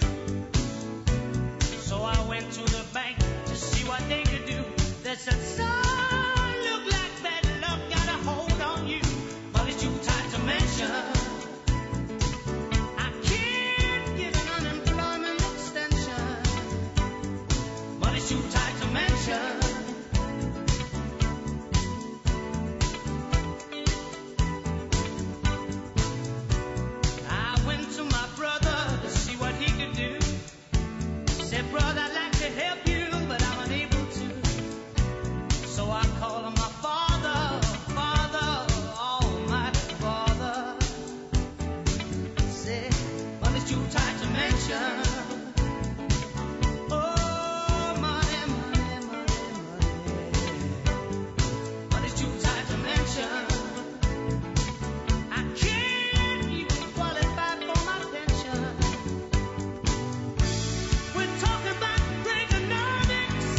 So I went to the bank to see what they could do. They said, son, look like bad luck got a hold on you. But it's too tight to mention. I can't give an unemployment extension. But it's too tight to mention. I went to my brother to see what he could do. Said, brother, I'd like to help you, but I'm unable to. So I called on my father, Father, Almighty Father. Said, well, it's too tight to mention. Oh, money, money, money, money. But it's too tight to mention. I can't even qualify for my pension. We're talking about Reaganomics.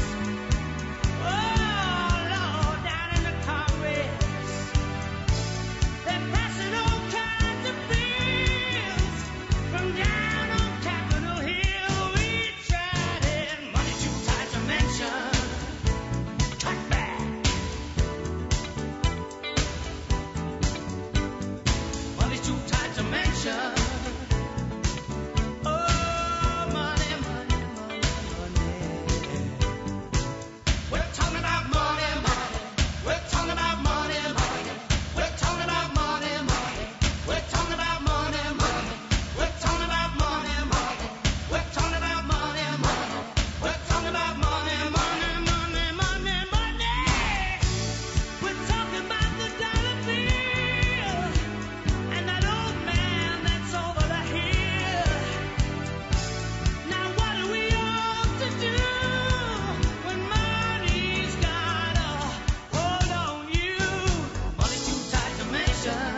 Oh, Lord, down in the Congress. They're passing all kinds of bills from down on Capitol Hill. We tried it. Money too tight to mention. Talk back. Money's too tight to mention. Oh, money, money, money, money. We're talking about money, money. We're talking about money, money. We're talking about money, money. We're talking about money, money. We're talking about money, money. We're talking about money, money. We're talking about money, money, money, money, money. We're talking about the dollar bill and that old man that's over the hill. Now what do we ought to do when money's got a hold on you? Money's too tight to mention.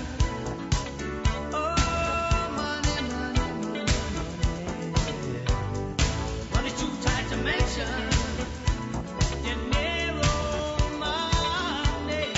Oh, money, money, money, money. Money's too tight to mention. Dinero, money.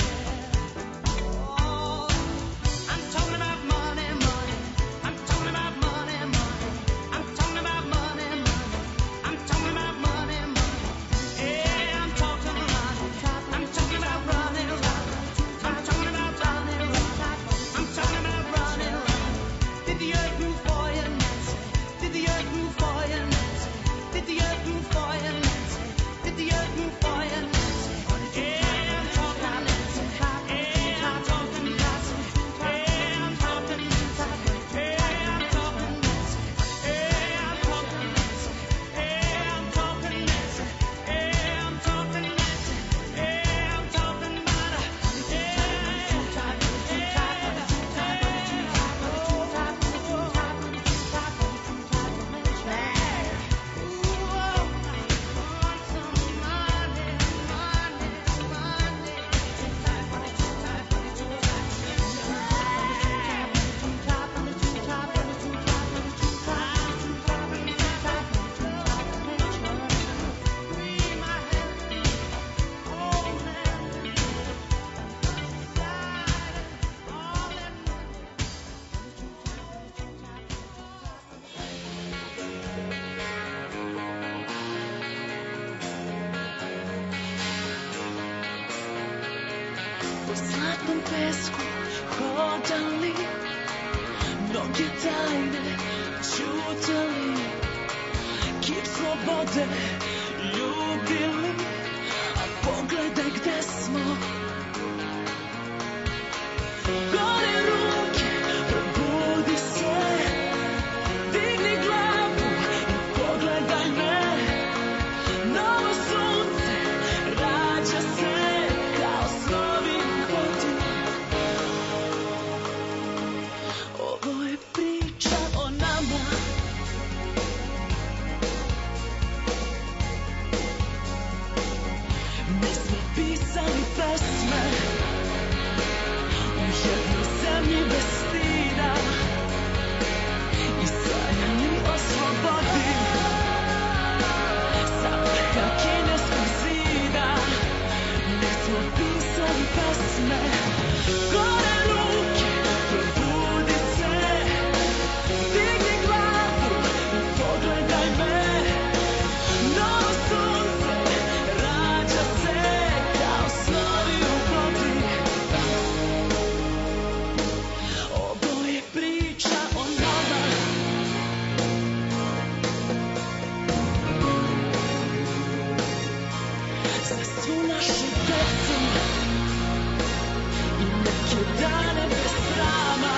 Oh, I'm talking about money, money. I'm talking about money, money. I'm talking about money, money. I'm talking about money, money. Yeah, I'm talking money. I'm talking about running, running. I'm talking about running, running. I'm talking about running, running. Did the earth move for you, Nancy? Did the earth move for you, Nancy? Did the earth move for you, Nancy? Did the earth move for you, Nancy? Yeah, I'm talking Nancy. Yeah, I'm talking Nancy. Yeah, I'm talking Nancy. Yeah, I'm talking Nancy. Yeah, I'm talking Nancy. Yeah, I'm talking Nancy. Yeah, I'm talking Nancy. Yeah, I'm talking about her. Po zlatnom pesku hodali, mnogi tajne čutali. kip slobode ljubili, a pogledaj gde smo. Gore ruke, probudi se, digni glavu i pogledaj me. Novo sunce rađa se kao snovi u vodi. Ovo je priča o nama. Mi smo pisali pesme u jednoj zemlji bez stida i sanjali o slobodi sa vrha kineskog zida. Mi smo pisali pesme. Gore ruke, probudi se, digni glavu i pogledaj me. Novo sunce rađa se kao snovi u vodi. Ovo je priča o nama. Za svu našu decu i neke dane bez srama.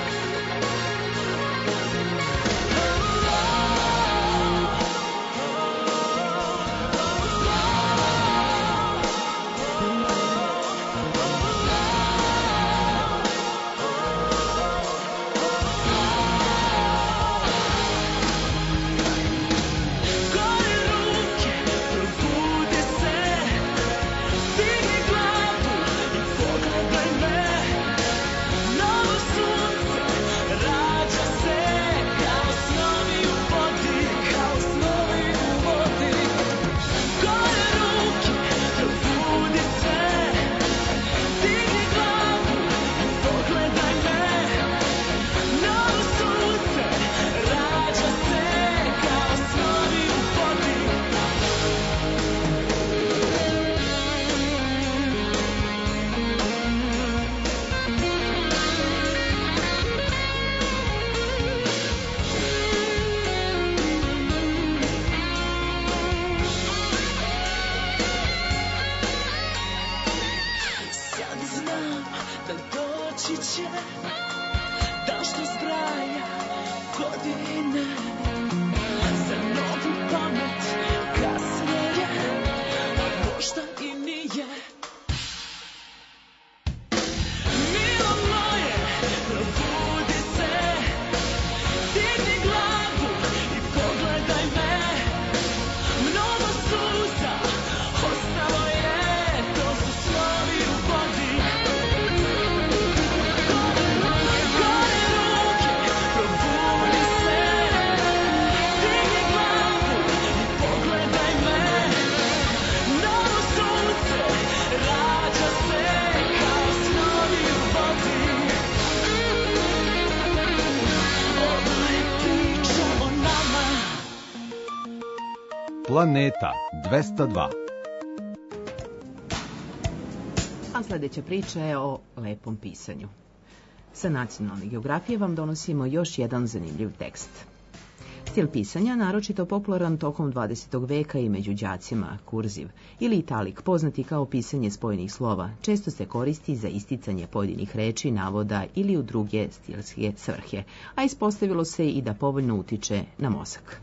Gore ruke, probudi se, digni glavu i pogledaj me. Novo sunce rađa se kao snovi u vodi, kao snovi u vodi. Gore ruke, probudi se, digni glavu i pogledaj me. Novo sunce rađa se kao snovi u vodi. Sad znam da doći će dan što zbraja godine. Za novu pamet kasnije je, a možda i nije. Milo moje, probudi se, digni glavu i pogledaj me. Mnogo suza ostalo je, to su snovi u vodi. Gore ruke, probudi se, digni glavu i pogledaj me. Novo sunce rađa se kao snovi u vodi. Ovo je priča o nama. Planeta 202. A sljedeća priča je o lepom pisanju. Sa Nacionalne geografije vam donosimo još jedan zanimljiv tekst. Stil pisanja naročito popularan tokom 20. veka i među đacima, kurziv ili italik, poznati kao pisanje spojenih slova, često se koristi za isticanje pojedinih reči, navoda ili u druge stilske svrhe, a ispostavilo se i da povoljno utiče na mozak.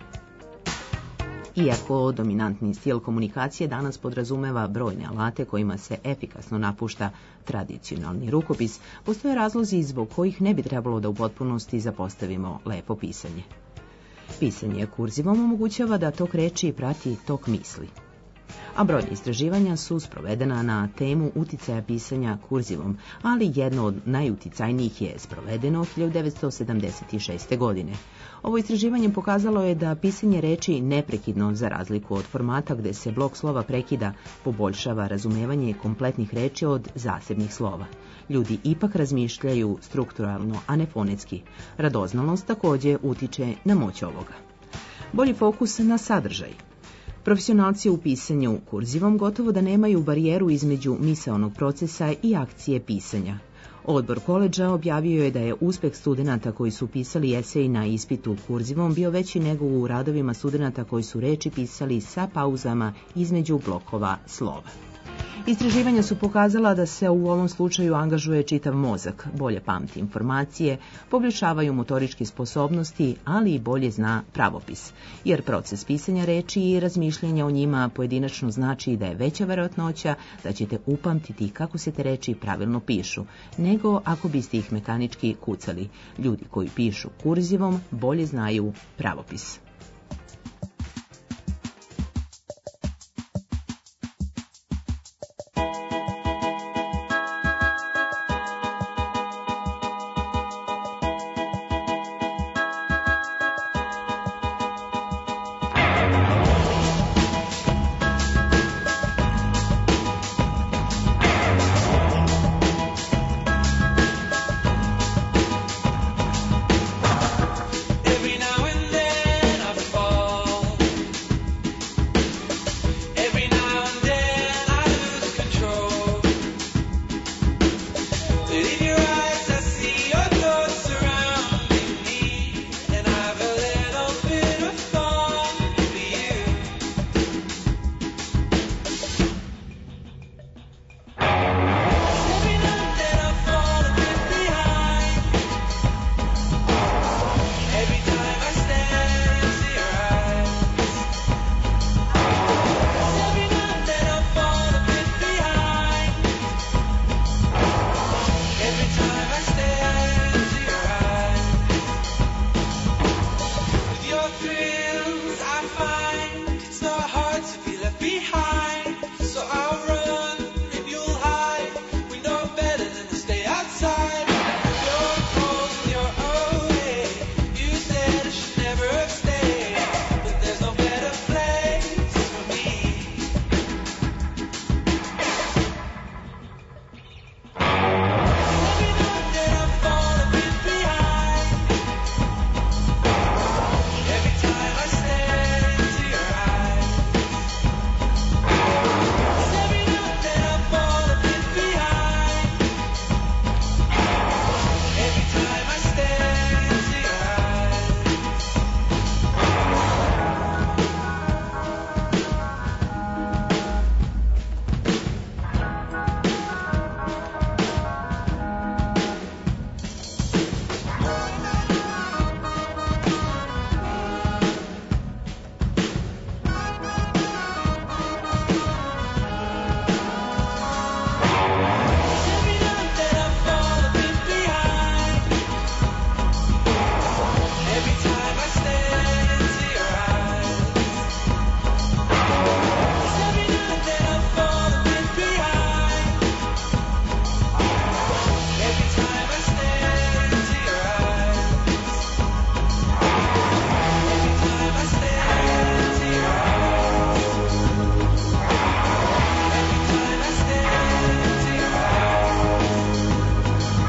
Iako dominantni stil komunikacije danas podrazumeva brojne alate kojima se efikasno napušta tradicionalni rukopis, postoje razlozi zbog kojih ne bi trebalo da u potpunosti zapostavimo lepo pisanje. Pisanje kurzivom omogućava da tok reči prati tok misli. A brojne istraživanja su sprovedena na temu uticaja pisanja kurzivom, ali jedno od najuticajnijih je sprovedeno 1976. godine. Ovo istraživanje pokazalo je da pisanje reči neprekidno, za razliku od formata gde se blok slova prekida, poboljšava razumevanje kompletnih reči od zasebnih slova. Ljudi ipak razmišljaju strukturalno, a ne fonetski. Radoznalost također utiče na moć ovoga. Bolji fokus na sadržaj. Profesionalci u pisanju kurzivom gotovo da nemaju barijeru između misaonog procesa i akcije pisanja. Odbor koledža objavio je da je uspeh studenata koji su pisali esej na ispitu kurzivom bio veći nego u radovima studenata koji su reči pisali sa pauzama između blokova slova. Istraživanja su pokazala da se u ovom slučaju angažuje čitav mozak, bolje pamti informacije, poboljšavaju motoričke sposobnosti, ali i bolje zna pravopis, jer proces pisanja reči i razmišljanja o njima pojedinačno znači da je veća verovatnoća da ćete upamtiti kako se te reči pravilno pišu, nego ako biste ih mekanički kucali. Ljudi koji pišu kurzivom bolje znaju pravopis. Every now and then I fall. Every now and then I lose control. But in your eyes I see your thoughts surrounding me, and I've a little bit of thought for you. Every now and then I fall a bit behind. Every time I stare into your eyes. Every now and then I fall a bit behind. Every time I stare into your eyes. With your thrills I find it's not hard to be left behind. So I'll run and you'll hide. We know better than to stay outside. You're cold and you're away. You said I should never have stayed, but there's no better place for me. Every now and then I fall a bit behind. Every time I stare into your eyes. Every now and then I fall a bit behind. Every time I stare into your eyes. Every now and then I fall a bit behind. Every time I stare into your eyes. Every now and then I fall a bit behind. Every time I stare into your eyes. Every time I stare into your eyes. Every time I stare into your eyes.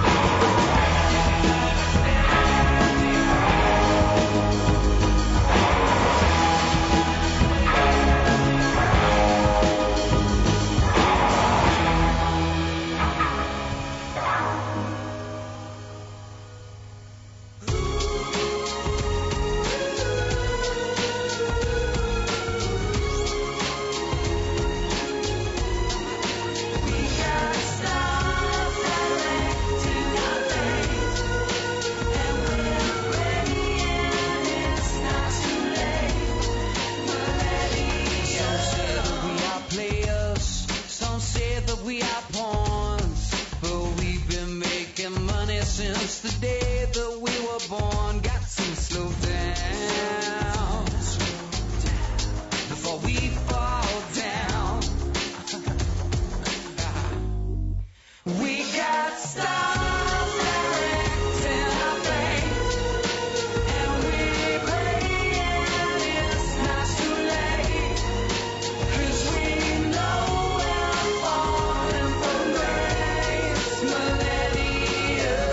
Some say that we are pawns, but we've been making money since the day that we were born. Got to slow down before we fall down. We got stars directing our fate, and we pray it's not too late, 'cause we know we're falling from grace. Millennium.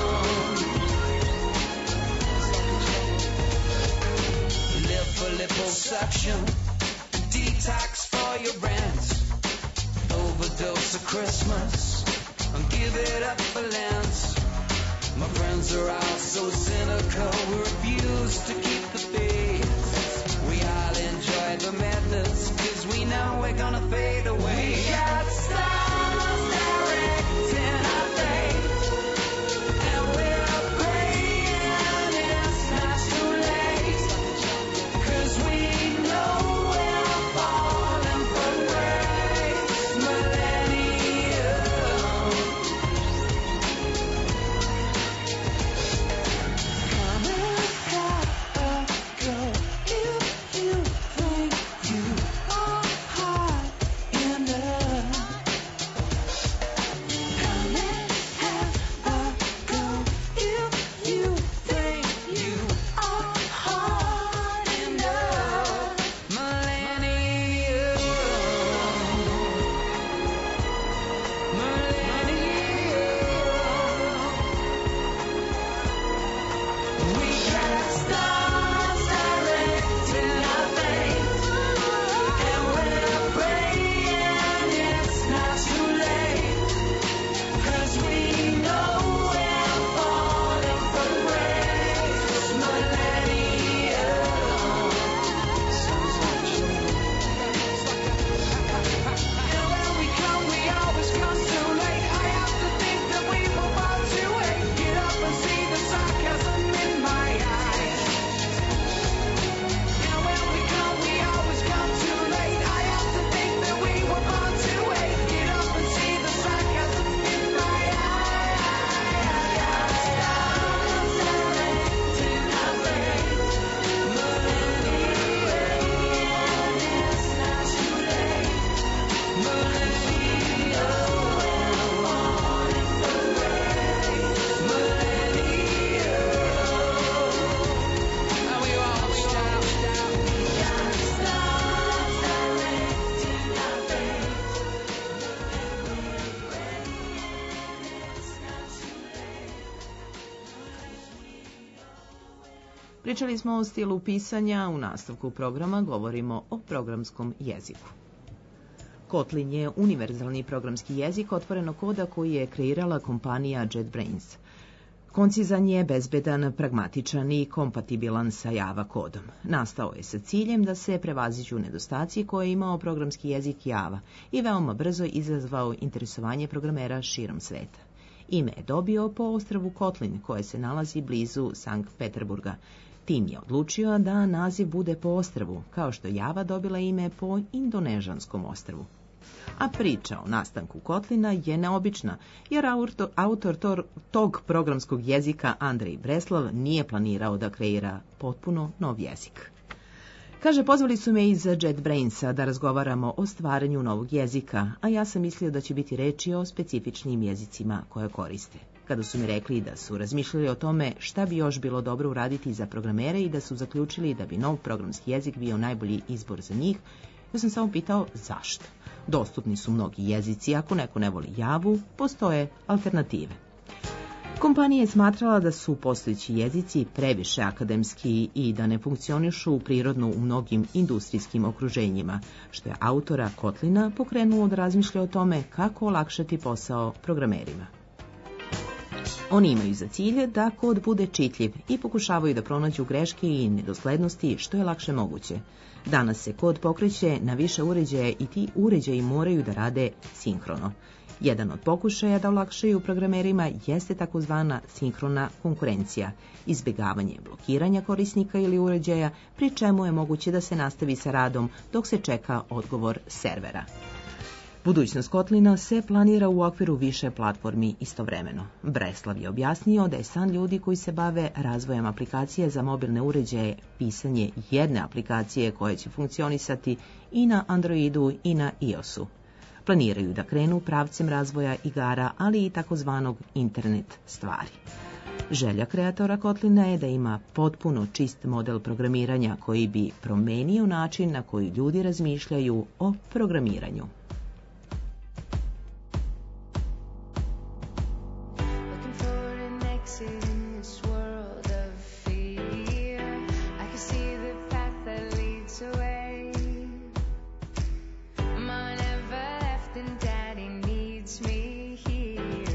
Live for liposuction, detox for your rent, overdose of Christmas. Give it up for Lance. My friends are all so cynical, we refuse to keep the faith. We all enjoy the madness, cause we know we're gonna fade away. We got stars directing our fate, and we're praying it's not too late, cause we know we're falling from grace. Millennium. Pričali smo o stilu pisanja, u nastavku programa govorimo o programskom jeziku. Kotlin je univerzalni programski jezik otvorenog koda koji je kreirala kompanija JetBrains. Koncizan je, bezbedan, pragmatičan i kompatibilan sa Java kodom. Nastao je sa ciljem da se prevaziđu nedostaci koje je imao programski jezik Java i veoma brzo izazvao interesovanje programera širom sveta. Ime je dobio po ostrvu Kotlin, koje se nalazi blizu Sankt Peterburga. Tim je odlučio da naziv bude po ostrvu, kao što je Java dobila ime po indonežanskom ostrvu. A priča o nastanku Kotlina je neobična, jer autor tog programskog jezika Andrej Breslav nije planirao da kreira potpuno nov jezik. Kaže, pozvali su me iz JetBrainsa da razgovaramo o stvaranju novog jezika, a ja sam mislio da će biti reči o specifičnim jezicima koje koriste. Kada su mi rekli da su razmišljali o tome šta bi još bilo dobro uraditi za programere i da su zaključili da bi nov programski jezik bio najbolji izbor za njih, ja sam samo pitao zašto. Dostupni su mnogi jezici, ako neko ne voli Javu, postoje alternative. Kompanija je smatrala da su postojeći jezici previše akademski i da ne funkcionišu prirodno u mnogim industrijskim okruženjima, što je autora Kotlina pokrenuo da razmišlja o tome kako olakšati posao programerima. Oni imaju za cilj da kod bude čitljiv i pokušavaju da pronađu greške i nedoslednosti što je lakše moguće. Danas se kod pokreće na više uređaja i ti uređaji moraju da rade sinhrono. Jedan od pokušaja da olakšaju programerima jeste takozvana sinhrona konkurencija, izbjegavanje blokiranja korisnika ili uređaja, pri čemu je moguće da se nastavi sa radom dok se čeka odgovor servera. Budućnost Kotlina se planira u okviru više platformi istovremeno. Breslav je objasnio da je san ljudi koji se bave razvojem aplikacije za mobilne uređaje pisanje jedne aplikacije koja će funkcionisati i na Androidu i na iOS-u. Planiraju da krenu pravcem razvoja igara, ali i takozvanog internet stvari. Želja kreatora Kotlina je da ima potpuno čist model programiranja koji bi promenio način na koji ljudi razmišljaju o programiranju. Mom never left and Daddy needs me here.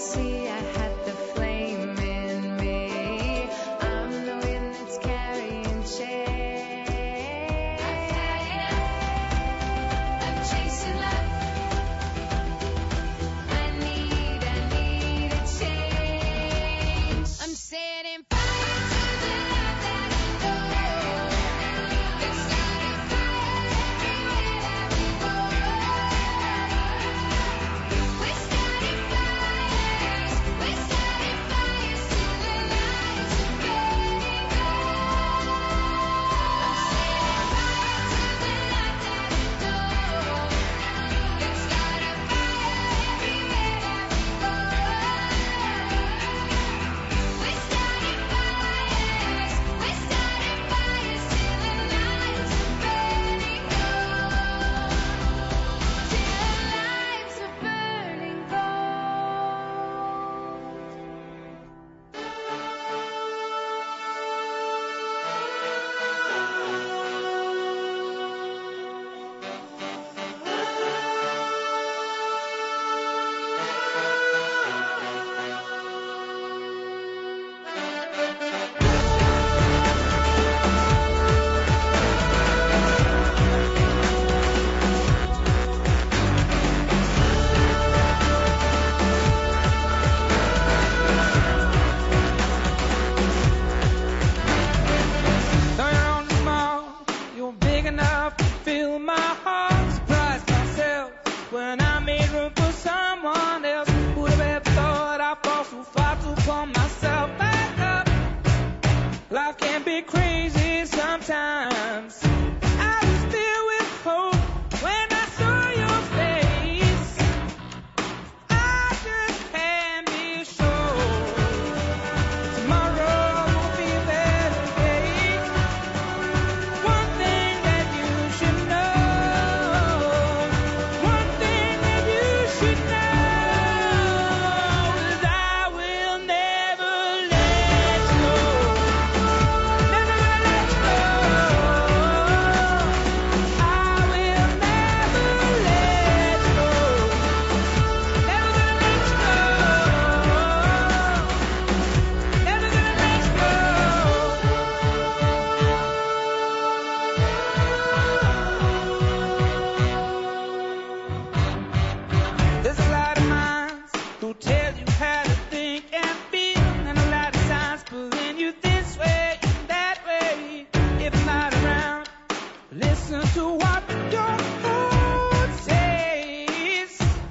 see I had the flame in me. I'm the wind that's carrying change. I'm chasing life. I need a change. I'm setting fire to the light that I know. There's starting fire everywhere that we go. We're starting fires till the lights are burning gold. I'm setting fire to the light that I know. There's starting fire everywhere that we go. We're starting fires till the lights are burning gold. Till the lights are burning Now you're on the mall, you're big enough to fill my heart. Surprised myself when I made room for someone else. Who'd have ever thought I'd fall so far to pull myself back up? Life can be crazy sometimes. I was filled with hope when I saw your face. I just can't be sure tomorrow will be a better day. One thing that you should know, one thing that you should know is I will never let go. Never gonna let go. I will never let go. Never gonna let go. Never gonna let go. There's a lot of minds who tell you how to think and feel, and a lot of signs pulling you this way and that way. If I'm not around, listen to what your heart says.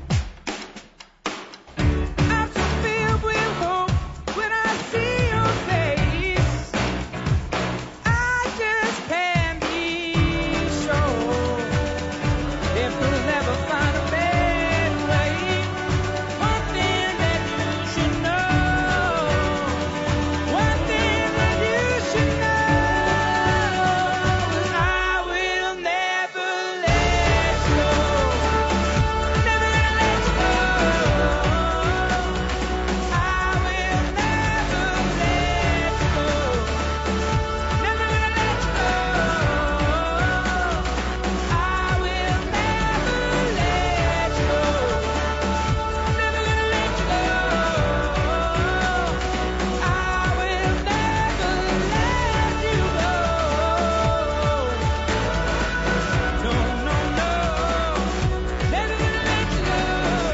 I'm so filled with hope when I see your face. I just can't be sure if we'll never find a better way. One thing that you should know, one thing that you should know is I will never let go. Never gonna let go. I will never let go. Never gonna let go. I will never let go. Never gonna let go. I will never let you go. No, no, no. Never gonna let you go.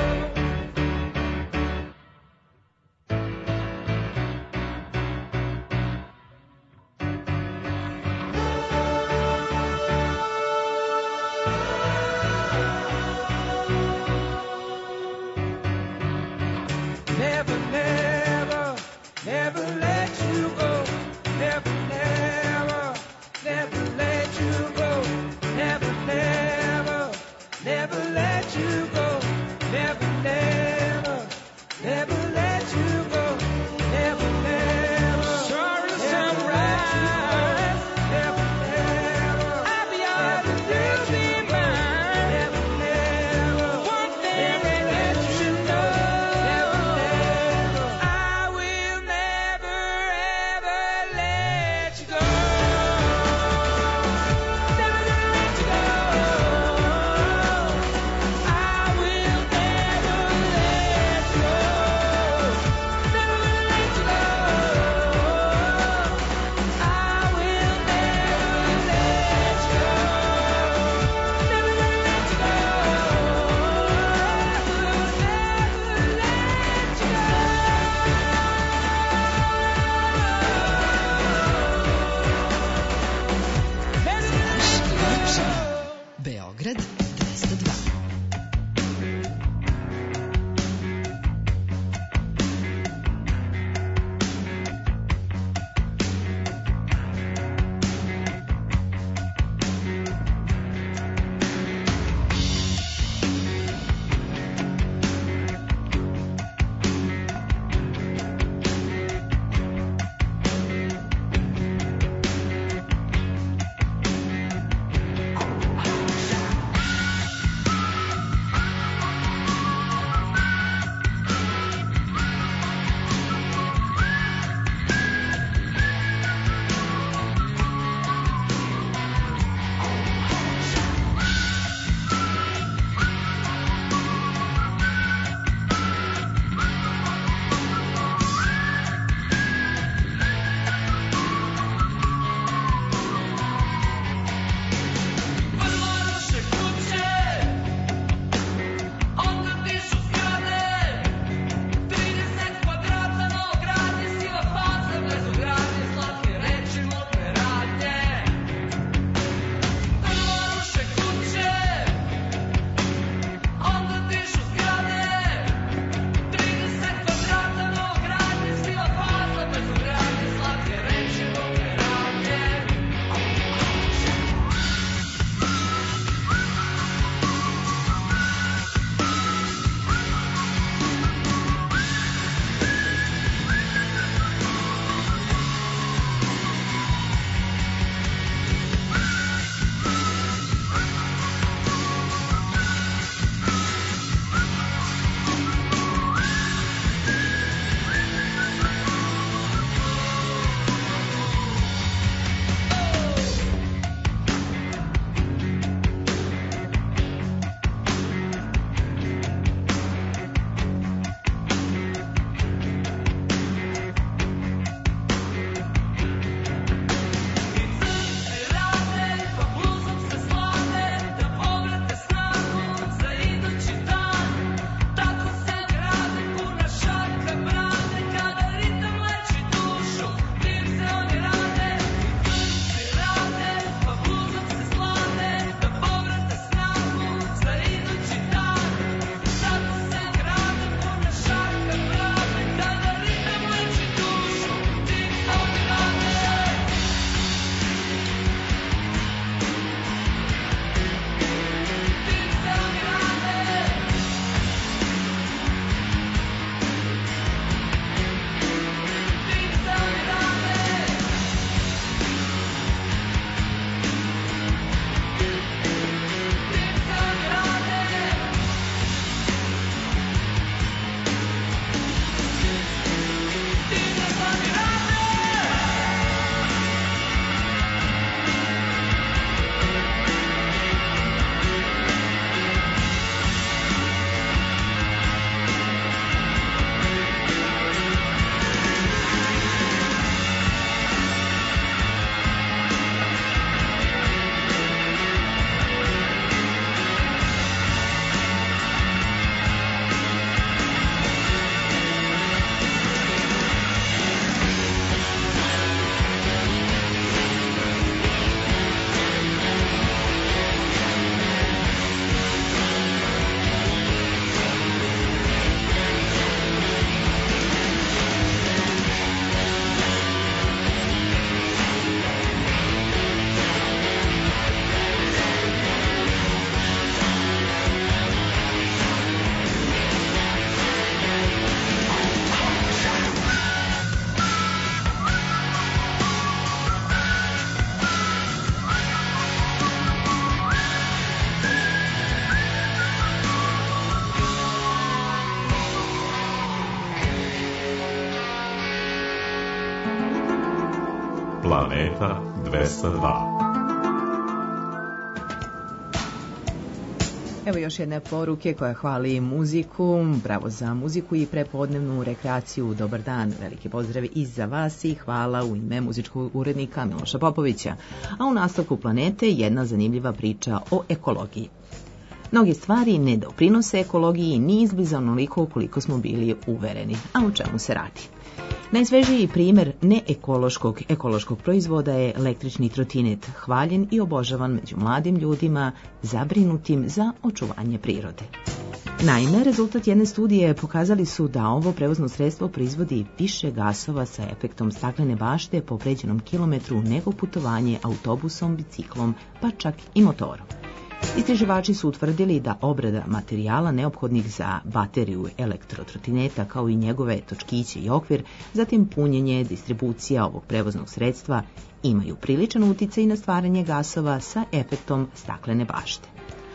Never, never, never let you go. Never, never, never let you go. Never, never, never let you go. Never, never, never let you go. Never, never. Sorry, sunrise. Never, never. I'll be yours and you'll be mine. Never, never. One thing that you should know. Never, never. I will never ever let you go. Never gonna let you go. I will never let you go. Planeta 202. Evo još jedne poruke koja hvali muziku. Bravo za muziku i prepodnevnu rekreaciju. Dobar dan, veliki pozdrav i za vas i hvala u ime muzičkog urednika Miloša Popovića. A u nastavku Planete jedna zanimljiva priča o ekologiji. Mnoge stvari ne doprinose ekologiji ni izbliza onoliko koliko smo bili uvereni. A o čemu se radi? Najsvežiji primjer ekološkog proizvoda je električni trotinet, hvaljen i obožavan među mladim ljudima zabrinutim za očuvanje prirode. Naime, rezultat jedne studije pokazali su da ovo prevozno sredstvo proizvodi više gasova sa efektom staklene bašte po pređenom kilometru nego putovanje autobusom, biciklom, pa čak i motorom. Istraživači su utvrdili da obrada materijala neophodnih za bateriju elektrotrotineta kao i njegove točkiće i okvir, zatim punjenje, distribucija ovog prevoznog sredstva imaju priličan uticaj na stvaranje gasova sa efektom staklene bašte.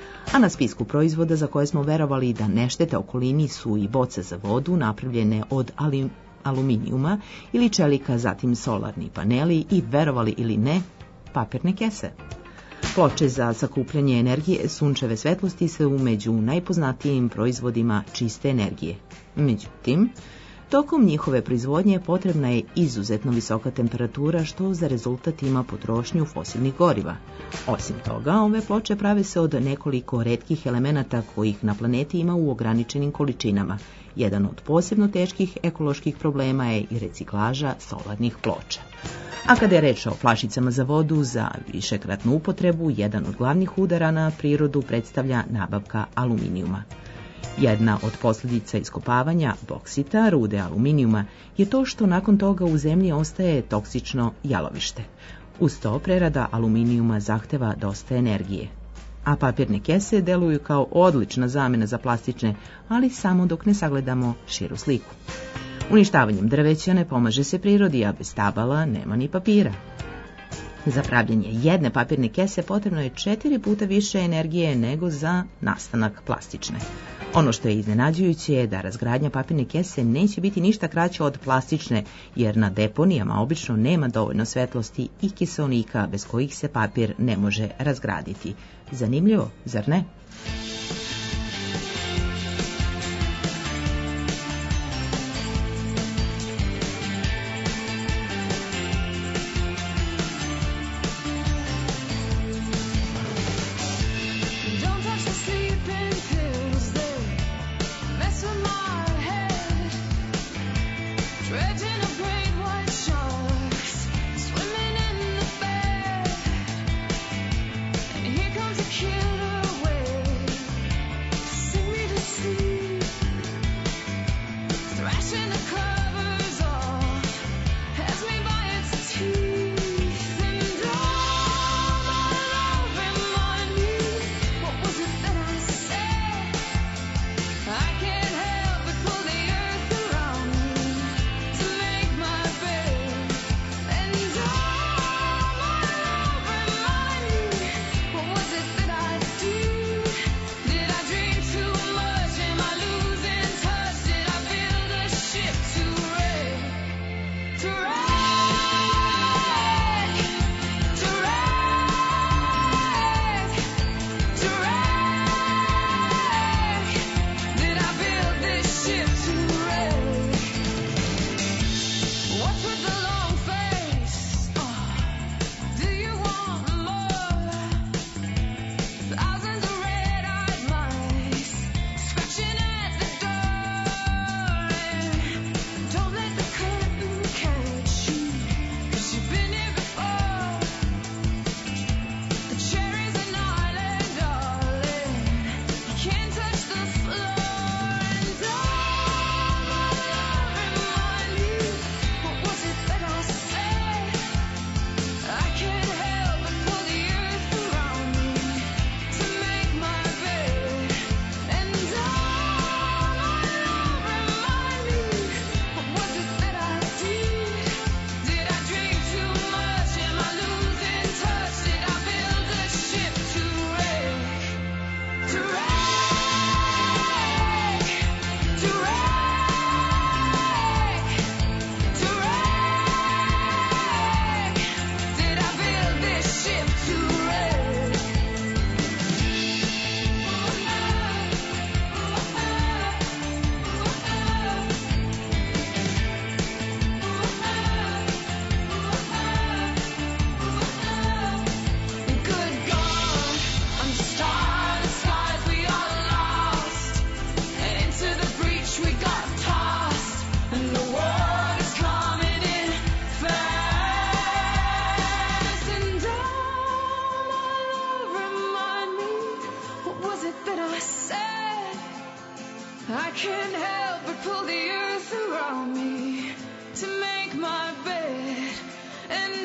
A na spisku proizvoda za koje smo verovali da ne štete okolini su i boce za vodu napravljene od aluminijuma ili čelika, zatim solarni paneli i, verovali ili ne, papirne kese. Ploče za sakupljanje energije sunčeve svetlosti su među najpoznatijim proizvodima čiste energije. Međutim, tokom njihove proizvodnje potrebna je izuzetno visoka temperatura što za rezultat ima potrošnju fosilnih goriva. Osim toga, ove ploče prave se od nekoliko retkih elemenata kojih na planeti ima u ograničenim količinama. Jedan od posebno teških ekoloških problema je i reciklaža solarnih ploča. A kada je reč o flašicama za vodu za višekratnu upotrebu, jedan od glavnih udara na prirodu predstavlja nabavka aluminijuma. Jedna od posljedica iskopavanja boksita, rude aluminijuma, je to što nakon toga u zemlji ostaje toksično jalovište. Uz to prerada aluminijuma zahteva dosta energije. A papirne kese deluju kao odlična zamjena za plastične, ali samo dok ne sagledamo širu sliku. Uništavanjem drveća ne pomaže se prirodi, a bez stabala nema ni papira. Za pravljenje jedne papirne kese potrebno je 4 puta više energije nego za nastanak plastične. Ono što je iznenađujuće je da razgradnja papirne kese neće biti ništa kraća od plastične, jer na deponijama obično nema dovoljno svetlosti i kiseonika bez kojih se papir ne može razgraditi. Zanimljivo, zar ne? Don't touch the sleeping pills, they mess with my head. Dredging up great white sharks, swimming in the bed. And here comes a killer wave, sing me to sleep. Thrashing the covers off, has me by its teeth. And all my love remind me, what was it that I said? I can't help but pull the earth around me to make my bed. And all my love remind me, what was it that I do? Did I drink too much? Am I losing touch? Did I build a ship too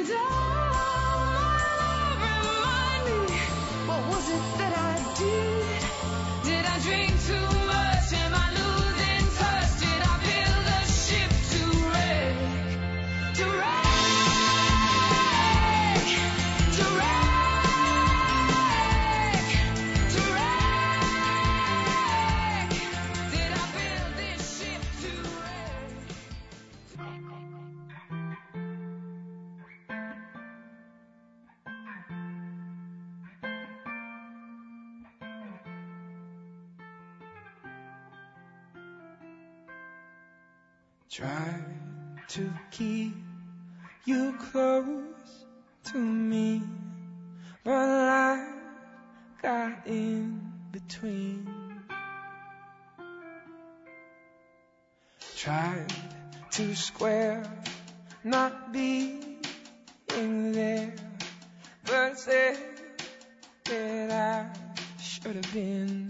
And oh, remind me, what was it that I did? Did I drink too much? Am I losing touch? Did I build a ship to wreck? To wreck? To wreck? To wreck? Did I build this ship to wreck? Try to keep you close to me, but life got in between. Tried to square not being there, but said that I should have been.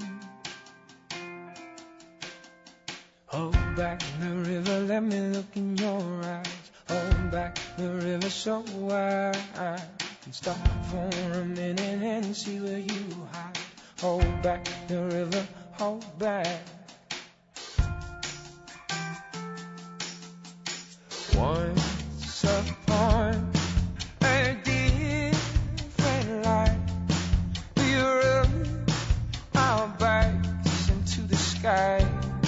Hold back the river, let me look in your eyes. Hold back the river so I can stop for a minute and see where you hide. Hold back the river, hold back. Once upon a different life, we rubbed our backs into the sky.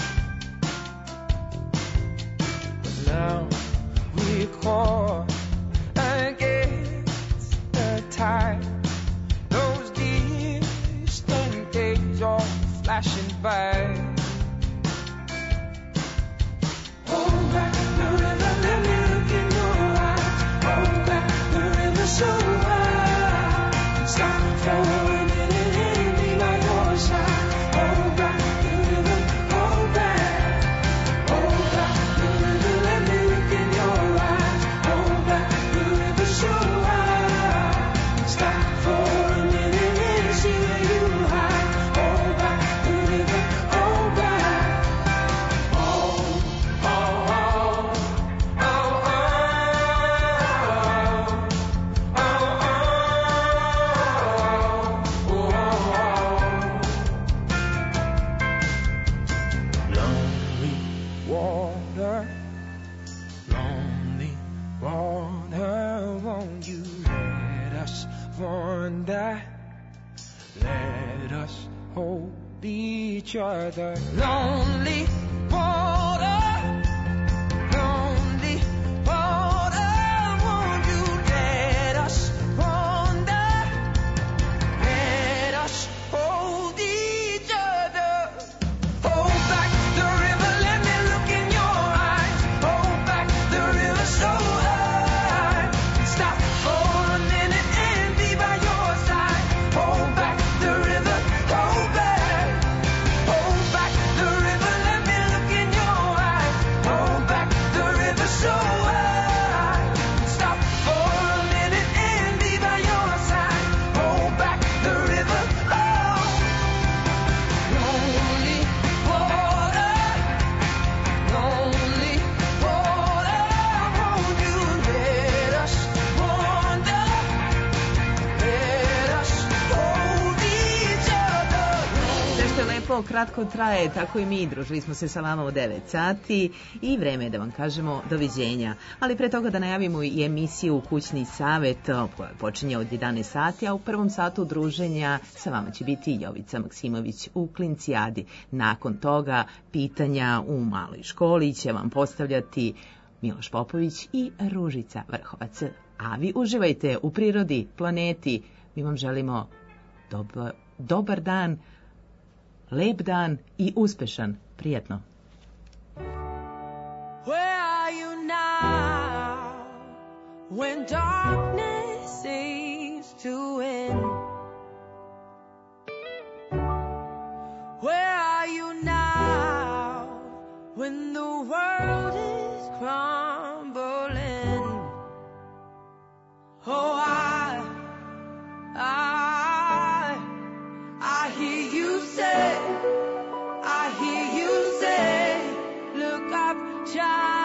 Now we're caught against the tide. Those distant days are flashing by. Hold back the river, let me look in your eyes. Hold back the river so I can stop for a minute and be by your side. Hold back the river, hold back. Hold back the river, let me look in your eyes. Hold back the river so I can stop for a minute and see where you hide. Hold back the river, hold back. Oh, oh, oh, oh, oh, oh, oh, oh, oh. Lonely water, won't you let us wander? Let us hold each other. Lonely water, won't you let us wander? Let us hold each other. Hold back the river, let me look in your eyes. Hold back the river so I can stop for a minute and be by your side. Hold back the river, hold back. Hold back the river, let me look in your eyes. Hold back the river so I can stop for a minute and be by your side. Hold back the river, oh. Lonely water, won't you let us wander? Let us hold each other. Sve što je lepo kratko traje, tako i mi. Družili smo se sa vama u 9 sati i vreme je da vam kažemo doviđenja. Ali pre toga da najavimo i emisiju Kućni savet koja počinje od 11 sati, a u prvom satu druženja sa vama će biti Jovica Maksimović u Klincijadi. Nakon toga pitanja u maloj školi će vam postavljati Miloš Popović i Ružica Vrhovac. A vi uživajte u prirodi, planeti. Mi vam želimo dobar dan, lep dan i uspešan. Prijatno. Where are you now when darkness seems to win? Where are you now when the world is crumbling? Oh, I hear you say, look up, child.